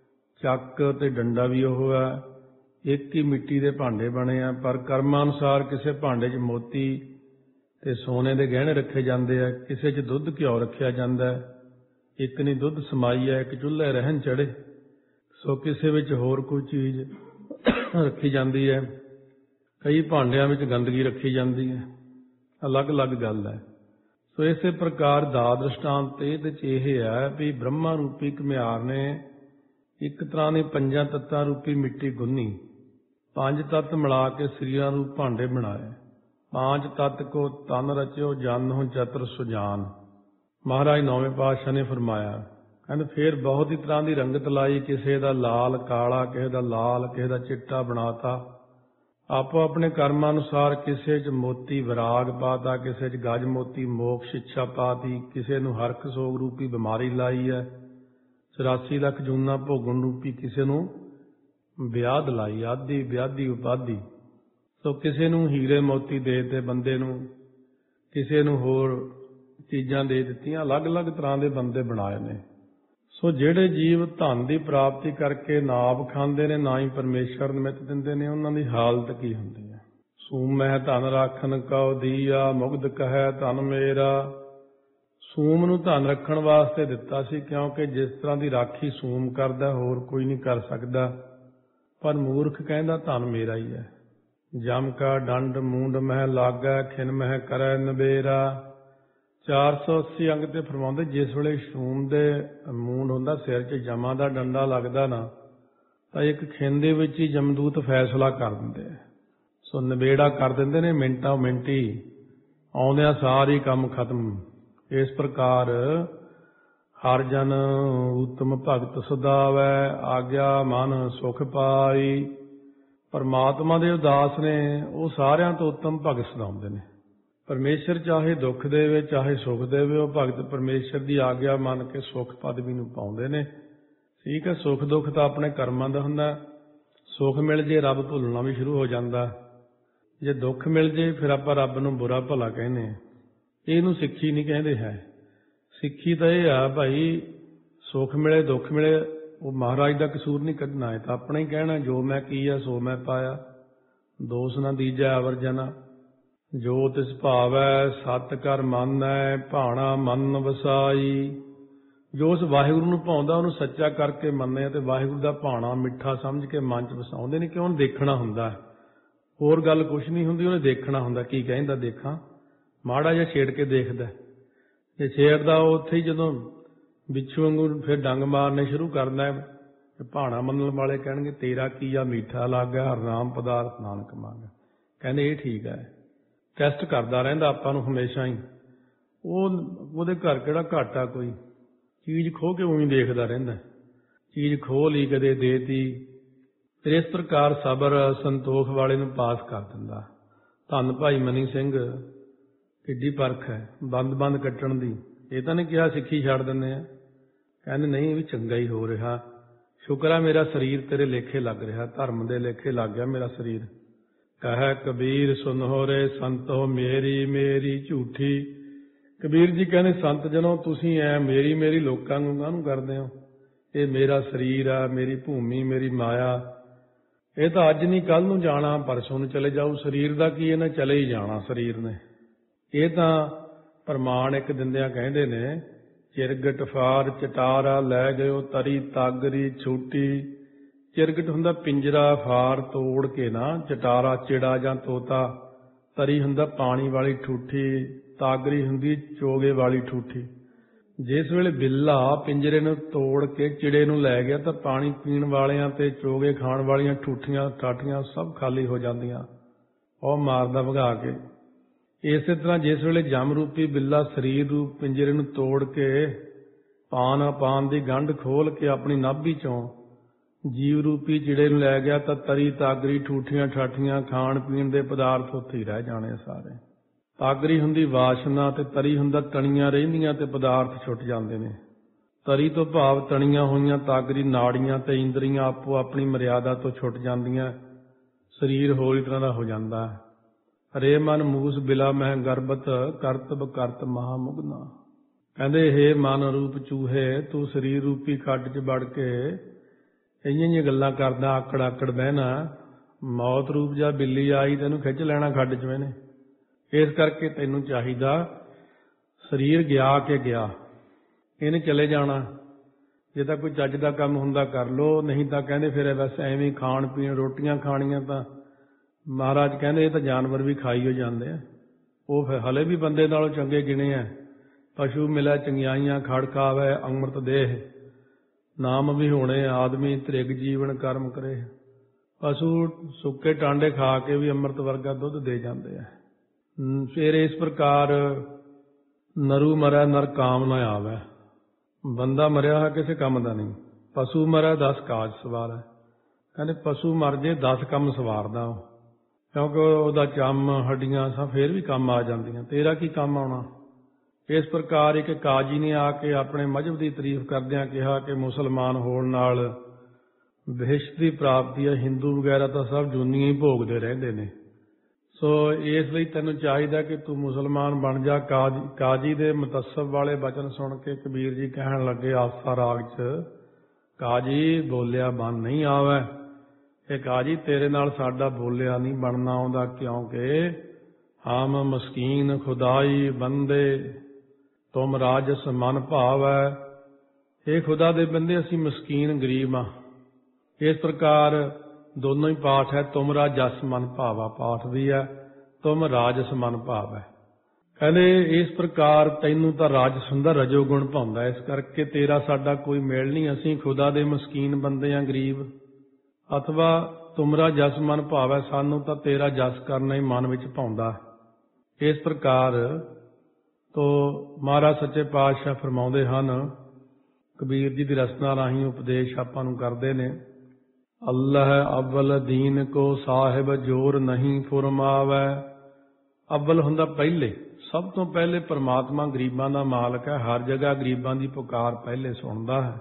ਚੱਕ ਤੇ ਡੰਡਾ ਵੀ ਉਹ ਹੈ, ਇੱਕ ਹੀ ਮਿੱਟੀ ਦੇ ਭਾਂਡੇ ਬਣੇ ਆ। ਪਰ ਕਰਮਾਂ ਅਨੁਸਾਰ ਕਿਸੇ ਭਾਂਡੇ 'ਚ ਮੋਤੀ ਤੇ ਸੋਨੇ ਦੇ ਗਹਿਣੇ ਰੱਖੇ ਜਾਂਦੇ ਆ, ਕਿਸੇ 'ਚ ਦੁੱਧ ਘਿਓ ਰੱਖਿਆ ਜਾਂਦਾ ਹੈ। ਇੱਕ ਨਹੀਂ ਦੁੱਧ ਸਮਾਈ ਹੈ, ਇੱਕ ਚੁੱਲ੍ਹੇ ਰਹਿਣ ਚੜ੍ਹੇ। ਸੋ ਕਿਸੇ ਵਿੱਚ ਹੋਰ ਕੋਈ ਚੀਜ਼ ਰੱਖੀ ਜਾਂਦੀ ਹੈ, ਕਈ ਭਾਂਡਿਆਂ ਵਿੱਚ ਗੰਦਗੀ ਰੱਖੀ ਜਾਂਦੀ ਹੈ। ਅਲੱਗ-ਅਲੱਗ ਗੱਲ ਹੈ। ਸੋ ਇਸੇ ਪ੍ਰਕਾਰ ਦਾ ਦ੍ਰਿਸ਼ਟਾਂਤ ਇਹਦੇ 'ਚ ਇਹ ਹੈ ਵੀ ਬ੍ਰਹਮਾ ਰੂਪੀ ਘੁਮਿਆਰ ਨੇ ਇੱਕ ਤਰ੍ਹਾਂ ਦੀ ਪੰਜਾਂ ਤੱਤਾਂ ਰੂਪੀ ਮਿੱਟੀ ਗੁੰਨੀ, ਪੰਜ ਤੱਤ ਮਿਲਾ ਕੇ ਸਰੀਰਾਂ ਰੂਪ ਭਾਂਡੇ ਬਣਾਏ। ਪਾਂਚ ਤੱਤ ਕੋ ਤਨ ਰਚਿਓ ਜਾਨਹੁ ਚਤੁਰ ਸੁਜਾਨ। ਮਹਾਰਾਜ ਨੌਵੇਂ ਪਾਤਸ਼ਾਹ ਨੇ ਫਰਮਾਇਆ, ਕਹਿੰਦੇ ਫਿਰ ਬਹੁਤ ਹੀ ਤਰ੍ਹਾਂ ਦੀ ਰੰਗਤ ਲਾਈ, ਕਿਸੇ ਦਾ ਲਾਲ ਕਾਲਾ, ਕਿਸੇ ਦਾ ਲਾਲ, ਕਿਸੇ ਦਾ ਚਿੱਟਾ ਬਣਾਤਾ। ਆਪੋ ਆਪਣੇ ਕਰਮਾਂ ਅਨੁਸਾਰ ਕਿਸੇ 'ਚ ਮੋਤੀ ਵਿਰਾਗ ਪਾਤਾ, ਕਿਸੇ 'ਚ ਗਜ ਮੋਤੀ ਮੋਕਸ਼ ਇੱਛਾ ਪਾਤੀ, ਕਿਸੇ ਨੂੰ ਹਰਖ ਸੋਗ ਰੂਪੀ ਬਿਮਾਰੀ ਲਾਈ ਹੈ, 84 ਲੱਖ ਜੂਨਾ ਭੋਗਣ ਰੂਪੀ ਕਿਸੇ ਨੂੰ ਵਿਆਧ ਲਾਈ, ਆਦਿ ਵਿਆਧੀ ਉਪਾਧੀ। ਸੋ ਕਿਸੇ ਨੂੰ ਹੀਰੇ ਮੋਤੀ ਦੇ ਦਿੱਤੇ ਬੰਦੇ ਨੂੰ, ਕਿਸੇ ਨੂੰ ਹੋਰ ਚੀਜ਼ਾਂ ਦੇ ਦਿੱਤੀਆਂ, ਅਲੱਗ-ਅਲੱਗ ਤਰ੍ਹਾਂ ਦੇ ਬੰਦੇ ਬਣਾਏ ਨੇ। ਸੋ ਜਿਹੜੇ ਜੀਵ ਧਨ ਦੀ ਪ੍ਰਾਪਤੀ ਕਰਕੇ ਨਾਪ ਖਾਂਦੇ ਨੇ, ਨਾ ਹੀ ਪਰਮੇਸ਼ਰ ਨਿਮਿਤ ਦਿੰਦੇ ਨੇ, ਉਹਨਾਂ ਦੀ ਹਾਲਤ ਕੀ ਹੁੰਦੀ ਹੈ। ਸੂਮ ਮਹਿ ਧਨ ਰਾਖਨ ਕਉ ਦੀਆ, ਮੁਗਧ ਕਹੈ ਧਨ ਮੇਰਾ। ਸੂਮ ਨੂੰ ਧਨ ਰੱਖਣ ਵਾਸਤੇ ਦਿੱਤਾ ਸੀ, ਕਿਉਂਕਿ ਜਿਸ ਤਰ੍ਹਾਂ ਦੀ ਰਾਖੀ ਸੂਮ ਕਰਦਾ ਹੋਰ ਕੋਈ ਨਹੀਂ ਕਰ ਸਕਦਾ। ਪਰ ਮੂਰਖ ਕਹਿੰਦਾ ਧਨ ਮੇਰਾ ਹੀ ਹੈ। ਜਮ ਕਾ ਡੰਡ ਮੂੰਡ ਮਹਿ ਲਾਗੈ, ਖਿਨ ਮਹਿ ਕਰੈ ਨਬੇਰਾ। 480 ਅੰਗ ਤੇ ਫਰਮਾਉਂਦੇ, ਜਿਸ ਵੇਲੇ ਸੂਮ ਦੇ ਮੂੰਡ ਹੁੰਦਾ, ਸਿਰ 'ਚ ਜਮਾਂ ਦਾ ਡੰਡਾ ਲੱਗਦਾ ਨਾ, ਤਾਂ ਇੱਕ ਖਿਨ ਦੇ ਵਿੱਚ ਹੀ ਜਮਦੂਤ ਫੈਸਲਾ ਕਰ ਦਿੰਦੇ ਆ। ਸੋ ਨਬੇੜਾ ਕਰ ਦਿੰਦੇ ਨੇ, ਮਿੰਟਾਂ ਮਿੰਟੀ ਆਉਂਦਿਆਂ ਸਾਰੇ ਕੰਮ ਖਤਮ। ਇਸ ਪ੍ਰਕਾਰ ਹਰ ਜਨ ਉੱਤਮ ਭਗਤ ਸਦਾਵੈ, ਆਗਿਆ ਮਨ ਸੁਖ ਪਾਈ। ਪਰਮਾਤਮਾ ਦੇ ਉਦਾਸ ਨੇ ਉਹ ਸਾਰਿਆਂ ਤੋਂ ਉੱਤਮ ਭਗਤ ਸਦਾਉਂਦੇ ਨੇ। ਪਰਮੇਸ਼ਰ ਚਾਹੇ ਦੁੱਖ ਦੇਵੇ ਚਾਹੇ ਸੁੱਖ ਦੇਵੇ, ਉਹ ਭਗਤ ਪਰਮੇਸ਼ਰ ਦੀ ਆਗਿਆ ਮੰਨ ਕੇ ਸੁੱਖ ਪਦਵੀ ਨੂੰ ਪਾਉਂਦੇ ਨੇ। ਠੀਕ ਹੈ, ਸੁੱਖ ਦੁੱਖ ਤਾਂ ਆਪਣੇ ਕਰਮਾਂ ਦਾ ਹੁੰਦਾ। ਸੁੱਖ ਮਿਲ ਜੇ ਰੱਬ ਭੁੱਲਣਾ ਵੀ ਸ਼ੁਰੂ ਹੋ ਜਾਂਦਾ, ਜੇ ਦੁੱਖ ਮਿਲ ਜੇ ਫਿਰ ਆਪਾਂ ਰੱਬ ਨੂੰ ਬੁਰਾ ਭਲਾ ਕਹਿੰਦੇ ਹਾਂ। ਇਹਨੂੰ ਸਿੱਖੀ ਨਹੀਂ ਕਹਿੰਦੇ ਹੈ। ਸਿੱਖੀ ਤਾਂ ਇਹ ਆ ਭਾਈ, ਸੁੱਖ ਮਿਲੇ ਦੁੱਖ ਮਿਲੇ ਉਹ ਮਹਾਰਾਜ ਦਾ ਕਸੂਰ ਨਹੀਂ ਕੱਢਣਾ, ਹੈ ਤਾਂ ਆਪਣਾ ਹੀ ਕਹਿਣਾ, ਜੋ ਮੈਂ ਕੀਆ ਸੋ ਮੈਂ ਪਾਇਆ, ਦੋਸ਼ ਨਾ ਦੀਜੈ ਅਵਰ ਜਨਾ। ਜੋ ਤਿਸ ਭਾਵੈ ਸਤ ਕਰ ਮੰਨੈ, ਭਾਣਾ ਮਨ ਵਸਾਈ। ਜੋ ਉਸ ਵਾਹਿਗੁਰੂ ਨੂੰ ਭਾਉਂਦਾ ਉਹਨੂੰ ਸੱਚਾ ਕਰਕੇ ਮੰਨੇ ਅਤੇ ਵਾਹਿਗੁਰੂ ਦਾ ਭਾਣਾ ਮਿੱਠਾ ਸਮਝ ਕੇ ਮਨ 'ਚ ਵਸਾਉਂਦੇ ਨੇ। ਕਿ ਉਹਨੂੰ ਦੇਖਣਾ ਹੁੰਦਾ, ਹੋਰ ਗੱਲ ਕੁਛ ਨਹੀਂ ਹੁੰਦੀ, ਉਹਨੇ ਦੇਖਣਾ ਹੁੰਦਾ। ਕੀ ਕਹਿੰਦਾ ਦੇਖਾਂ, ਮਾੜਾ ਜਿਹਾ ਛੇੜ ਕੇ ਦੇਖਦਾ, ਜੇ ਛੇੜਦਾ ਉੱਥੇ ਹੀ ਜਦੋਂ ਬਿੱਛੂ ਵਾਂਗੂ ਫਿਰ ਡੰਗ ਮਾਰਨੇ ਸ਼ੁਰੂ ਕਰਦਾ। ਭਾਣਾ ਮੰਨਣ ਵਾਲੇ ਕਹਿਣਗੇ ਤੇਰਾ ਕੀ ਆ ਮਿੱਠਾ ਲੱਗਾ, ਹਰਨਾਮ ਪਦਾਰਥ ਨਾਨਕ ਮੰਗ। ਕਹਿੰਦੇ ਇਹ ਠੀਕ ਹੈ। ਟੈਸਟ ਕਰਦਾ ਰਹਿੰਦਾ ਆਪਾਂ ਨੂੰ ਹਮੇਸ਼ਾ ਹੀ। ਉਹਦੇ ਘਰ ਕਿਹੜਾ ਘਾਟਾ, ਕੋਈ ਚੀਜ਼ ਖੋਹ ਕੇ ਉਵੇਂ ਦੇਖਦਾ ਰਹਿੰਦਾ, ਚੀਜ਼ ਖੋਹ ਲਈ ਕਦੇ ਦੇਤੀ। ਫਿਰ ਇਸ ਪ੍ਰਕਾਰ ਸਬਰ ਸੰਤੋਖ ਵਾਲੇ ਨੂੰ ਪਾਸ ਕਰ ਦਿੰਦਾ। ਧੰਨ ਭਾਈ ਮਨੀ ਸਿੰਘ, ਕਿੱਡੀ ਪਰਖ ਹੈ ਬੰਦ ਕੱਟਣ ਦੀ। ਇਹ ਤਾਂ ਨਹੀਂ ਕਿਹਾ ਸਿੱਖੀ ਛੱਡ ਦਿੰਦੇ ਆ, ਕਹਿੰਦੇ ਨਹੀਂ ਇਹ ਵੀ ਚੰਗਾ ਹੀ ਹੋ ਰਿਹਾ, ਸ਼ੁਕਰ ਹੈ ਮੇਰਾ ਸਰੀਰ ਤੇਰੇ ਲੇਖੇ ਲੱਗ ਰਿਹਾ, ਧਰਮ ਦੇ ਲੇਖੇ ਲੱਗ ਗਿਆ ਮੇਰਾ ਸਰੀਰ। ਕਹਿ ਕਬੀਰ ਸੁਨਹੁ ਰੇ ਸੰਤੋ ਮੇਰੀ ਮੇਰੀ ਝੂਠੀ। ਕਬੀਰ ਜੀ ਕਹਿੰਦੇ ਸੰਤ ਜਨੋ ਤੁਸੀਂ ਐ ਮੇਰੀ ਮੇਰੀ ਲੋਕਾਂ ਨੂੰ ਕਾਹਨੂੰ ਕਰਦੇ ਹੋ? ਇਹ ਮੇਰਾ ਸਰੀਰ ਆ, ਮੇਰੀ ਭੂਮੀ, ਮੇਰੀ ਮਾਇਆ। ਇਹ ਤਾਂ ਅੱਜ ਨਹੀਂ ਕੱਲ ਨੂੰ ਜਾਣਾ, ਪਰਸੋਂ ਨੂੰ ਚਲੇ ਜਾਊ। ਸਰੀਰ ਦਾ ਕੀ, ਇਹਨੇ ਚਲੇ ਹੀ ਜਾਣਾ ਸਰੀਰ ਨੇ। ਇਹ ਤਾਂ ਪ੍ਰਮਾਣ ਇੱਕ ਦਿੰਦਿਆਂ ਕਹਿੰਦੇ ਨੇ ਚਿਰਗਟ ਫਾਰ ਚਟਾਰਾ ਲੈ ਗਇਓ ਤਰੀ ਤਾਗਰੀ ਛੂਟੀ। ਚਿਰਗਟ ਹੁੰਦਾ ਪਿੰਜਰਾ, ਫਾਰ ਤੋੜ ਕੇ ਨਾ, ਚਟਾਰਾ ਚਿੜਾ ਜਾਂ ਤੋਤਾ, ਤਰੀ ਹੁੰਦਾ ਪਾਣੀ ਵਾਲੀ ਠੂਠੀ, ਤਾਗਰੀ ਹੁੰਦੀ ਚੋਗੇ ਵਾਲੀ ਠੂਠੀ। ਜਿਸ ਵੇਲੇ ਬਿੱਲਾ ਪਿੰਜਰੇ ਨੂੰ ਤੋੜ ਕੇ ਚਿੜੇ ਨੂੰ ਲੈ ਗਿਆ ਤਾਂ ਪਾਣੀ ਪੀਣ ਵਾਲਿਆਂ ਤੇ ਚੋਗੇ ਖਾਣ ਵਾਲੀਆਂ ਠੂਠੀਆਂ ਟਾਠੀਆਂ ਸਭ ਖਾਲੀ ਹੋ ਜਾਂਦੀਆਂ, ਉਹ ਮਾਰਦਾ ਭਗਾ ਕੇ। ਇਸੇ ਤਰ੍ਹਾਂ ਜਿਸ ਵੇਲੇ ਜਮ ਰੂਪੀ ਬਿੱਲਾ ਸਰੀਰ ਰੂਪ ਪਿੰਜਰੇ ਨੂੰ ਤੋੜ ਕੇ ਪਾਨ ਅਪਾਨ ਦੀ ਗੰਢ ਖੋਲ ਕੇ ਆਪਣੀ ਨਾਭੀ ਚੋਂ ਜੀਵ ਰੂਪੀ ਚਿੜੇ ਨੂੰ ਲੈ ਗਿਆ ਤਾਂ ਤਰੀ ਤਾਗਰੀ ਠੂਠੀਆਂ ਠਾਠੀਆਂ ਖਾਣ ਪੀਣ ਦੇ ਪਦਾਰਥ ਉੱਥੇ ਹੀ ਰਹਿ ਜਾਣੇ ਸਾਰੇ। ਤਾਗਰੀ ਹੁੰਦੀ ਵਾਸ਼ਨਾ ਤੇ ਤਰੀ ਹੁੰਦਾ ਤਣੀਆਂ ਰਹਿੰਦੀਆਂ ਤੇ ਪਦਾਰਥ ਛੁੱਟ ਜਾਂਦੇ ਨੇ। ਤਰੀ ਤੋਂ ਭਾਵ ਤਣੀਆਂ ਹੋਈਆਂ ਤਾਗਰੀ ਨਾੜੀਆਂ ਤੇ ਇੰਦਰੀਆਂ ਆਪੋ ਆਪਣੀ ਮਰਿਆਦਾ ਤੋਂ ਛੁੱਟ ਜਾਂਦੀਆਂ, ਸਰੀਰ ਹੋਰ ਹੀ ਤਰ੍ਹਾਂ ਦਾ ਹੋ ਜਾਂਦਾ ਹੈ। ਰੇ ਮਨ ਮੂਸ ਬਿਲਾ ਮਹਿ ਗਰਬਤ ਕਰਤਬ ਕਰਤ ਮਹਾ ਮੁਗਨਾ। ਕਹਿੰਦੇ ਹੇ ਮਨ ਰੂਪ ਚੂਹੇ, ਤੂੰ ਸਰੀਰ ਰੂਪੀ ਖੱਡ 'ਚ ਵੜ ਕੇ ਇਹੀਆਂ ਜਿਹੀਆਂ ਗੱਲਾਂ ਕਰਦਾ, ਆਕੜ ਆਕੜ ਬਹਿਣਾ। ਮੌਤ ਰੂਪ ਜਾਂ ਬਿੱਲੀ ਆਈ ਤੈਨੂੰ ਖਿੱਚ ਲੈਣਾ ਖੱਡ 'ਚ ਬਹਿਨੇ। ਇਸ ਕਰਕੇ ਤੈਨੂੰ ਚਾਹੀਦਾ, ਸਰੀਰ ਗਿਆ ਕਿ ਗਿਆ, ਇਹਨੇ ਚਲੇ ਜਾਣਾ। ਜੇ ਤਾਂ ਕੋਈ ਚੱਜ ਦਾ ਕੰਮ ਹੁੰਦਾ ਕਰ ਲੋ, ਨਹੀਂ ਤਾਂ ਕਹਿੰਦੇ ਫਿਰ ਬਸ ਐਵੇਂ ਖਾਣ ਪੀਣ ਰੋਟੀਆਂ ਖਾਣੀਆਂ ਤਾਂ ਮਹਾਰਾਜ ਕਹਿੰਦੇ ਇਹ ਤਾਂ ਜਾਨਵਰ ਵੀ ਖਾਈ ਹੋ ਜਾਂਦੇ ਆ। ਉਹ ਫਿਰ ਹਲੇ ਵੀ ਬੰਦੇ ਨਾਲੋਂ ਚੰਗੇ ਗਿਣੇ ਆ। ਪਸ਼ੂ ਮਿਲਿਆ ਚੰਗਿਆਈਆਂ ਖੜ ਖਾਵੇ ਅੰਮ੍ਰਿਤ ਦੇਹ, ਨਾਮ ਵੀ ਹੋਣੇ ਆਦਮੀ ਤ੍ਰਿਗ ਜੀਵਨ ਕਰਮ ਕਰੇ। ਪਸ਼ੂ ਸੁੱਕੇ ਟਾਂਡੇ ਖਾ ਕੇ ਵੀ ਅੰਮ੍ਰਿਤ ਵਰਗਾ ਦੁੱਧ ਦੇ ਜਾਂਦੇ ਆ। ਫਿਰ ਇਸ ਪ੍ਰਕਾਰ ਨਰੂ ਮਰੈ ਨਰ ਕਾਮ ਨਾ ਆਵੇ। ਬੰਦਾ ਮਰਿਆ ਹੋਇਆ ਕਿਸੇ ਕੰਮ ਦਾ ਨਹੀਂ, ਪਸ਼ੂ ਮਰੈ 10 ਕਾਜ ਸਵਾਰ ਹੈ। ਕਹਿੰਦੇ ਪਸ਼ੂ ਮਰ ਜੇ 10 ਕੰਮ ਸਵਾਰਦਾ ਉਹ, ਕਿਉਂਕਿ ਉਹਦਾ ਚੰਮ ਹੱਡੀਆਂ ਸਭ ਫੇਰ ਵੀ ਕੰਮ ਆ ਜਾਂਦੀਆਂ, ਤੇਰਾ ਕੀ ਕੰਮ ਆਉਣਾ। ਇਸ ਪ੍ਰਕਾਰ ਇੱਕ ਕਾਜੀ ਨੇ ਆ ਕੇ ਆਪਣੇ ਮਜ਼ਹਬ ਦੀ ਤਾਰੀਫ ਕਰਦਿਆਂ ਕਿਹਾ ਕਿ ਮੁਸਲਮਾਨ ਹੋਣ ਨਾਲ ਬਹਿਸ਼ਤ ਦੀ ਪ੍ਰਾਪਤੀ ਹੈ, ਹਿੰਦੂ ਵਗੈਰਾ ਤਾਂ ਸਭ ਜੂਨੀਆਂ ਹੀ ਭੋਗਦੇ ਰਹਿੰਦੇ ਨੇ। ਸੋ ਇਸ ਲਈ ਤੈਨੂੰ ਚਾਹੀਦਾ ਕਿ ਤੂੰ ਮੁਸਲਮਾਨ ਬਣ ਜਾ। ਕਾਜੀ ਦੇ ਮੁਤੱਸਬ ਵਾਲੇ ਬਚਨ ਸੁਣ ਕੇ ਕਬੀਰ ਜੀ ਕਹਿਣ ਲੱਗੇ ਆਸਾ ਰਾਗ 'ਚ, ਕਾਜੀ ਬੋਲਿਆ ਬਣ ਨਹੀਂ ਆਵੇ। ਇਹ ਕਾਜੀ ਤੇਰੇ ਨਾਲ ਸਾਡਾ ਬੋਲਿਆ ਨਹੀਂ ਬਣਨਾ ਆਉਂਦਾ, ਕਿਉਂਕਿ ਹਮ ਮਸਕੀਨ ਖੁਦਾਈ ਬੰਦੇ ਤੁਮ ਰਾਜਸ ਮਨ ਭਾਵੈ। ਇਹ ਖੁਦਾ ਦੇ ਬੰਦੇ ਅਸੀਂ ਮਸਕੀਨ ਗਰੀਬ ਹਾਂ। ਇਸ ਪ੍ਰਕਾਰ ਦੋਨੋਂ ਹੀ ਪਾਠ ਹੈ, ਤੁਮਰਾ ਜਸ ਮਨ ਭਾਵਾ ਪਾਠ ਵੀ ਹੈ, ਤੁਮ ਰਾਜਸ ਮਨ ਭਾਵੈ। ਕਹਿੰਦੇ ਇਸ ਪ੍ਰਕਾਰ ਤੈਨੂੰ ਤਾਂ ਰਾਜਸ ਹੁੰਦਾ, ਰਜੋਗੁਣ ਭਾਉਂਦਾ, ਇਸ ਕਰਕੇ ਤੇਰਾ ਸਾਡਾ ਕੋਈ ਮੇਲ ਨਹੀਂ। ਅਸੀਂ ਖੁਦਾ ਦੇ ਮਸਕੀਨ ਬੰਦੇ ਹਾਂ, ਗਰੀਬ। ਅਥਵਾ ਤੁਮਰਾ ਜਸ ਮਨ ਭਾਵੈ, ਸਾਨੂੰ ਤਾਂ ਤੇਰਾ ਜਸ ਕਰਨਾ ਹੀ ਮਨ ਵਿੱਚ ਭਾਉਂਦਾ। ਇਸ ਪ੍ਰਕਾਰ ਤੋਂ ਮਹਾਰਾਜ ਸੱਚੇ ਪਾਤਸ਼ਾਹ ਫਰਮਾਉਂਦੇ ਹਨ, ਕਬੀਰ ਜੀ ਦੀ ਰਸਨਾ ਰਾਹੀਂ ਉਪਦੇਸ਼ ਆਪਾਂ ਨੂੰ ਕਰਦੇ ਨੇ। ਅੱਲ੍ਹ ਅਵਲ ਦੀਨ ਕੋ ਸਾਹਿਬ ਜੋਰ ਨਹੀਂ ਫੁਰਮਾਵੈ। ਅਵਲ ਹੁੰਦਾ ਪਹਿਲੇ, ਸਭ ਤੋਂ ਪਹਿਲੇ ਪਰਮਾਤਮਾ ਗਰੀਬਾਂ ਦਾ ਮਾਲਕ ਹੈ, ਹਰ ਜਗ੍ਹਾ ਗਰੀਬਾਂ ਦੀ ਪੁਕਾਰ ਪਹਿਲੇ ਸੁਣਦਾ ਹੈ।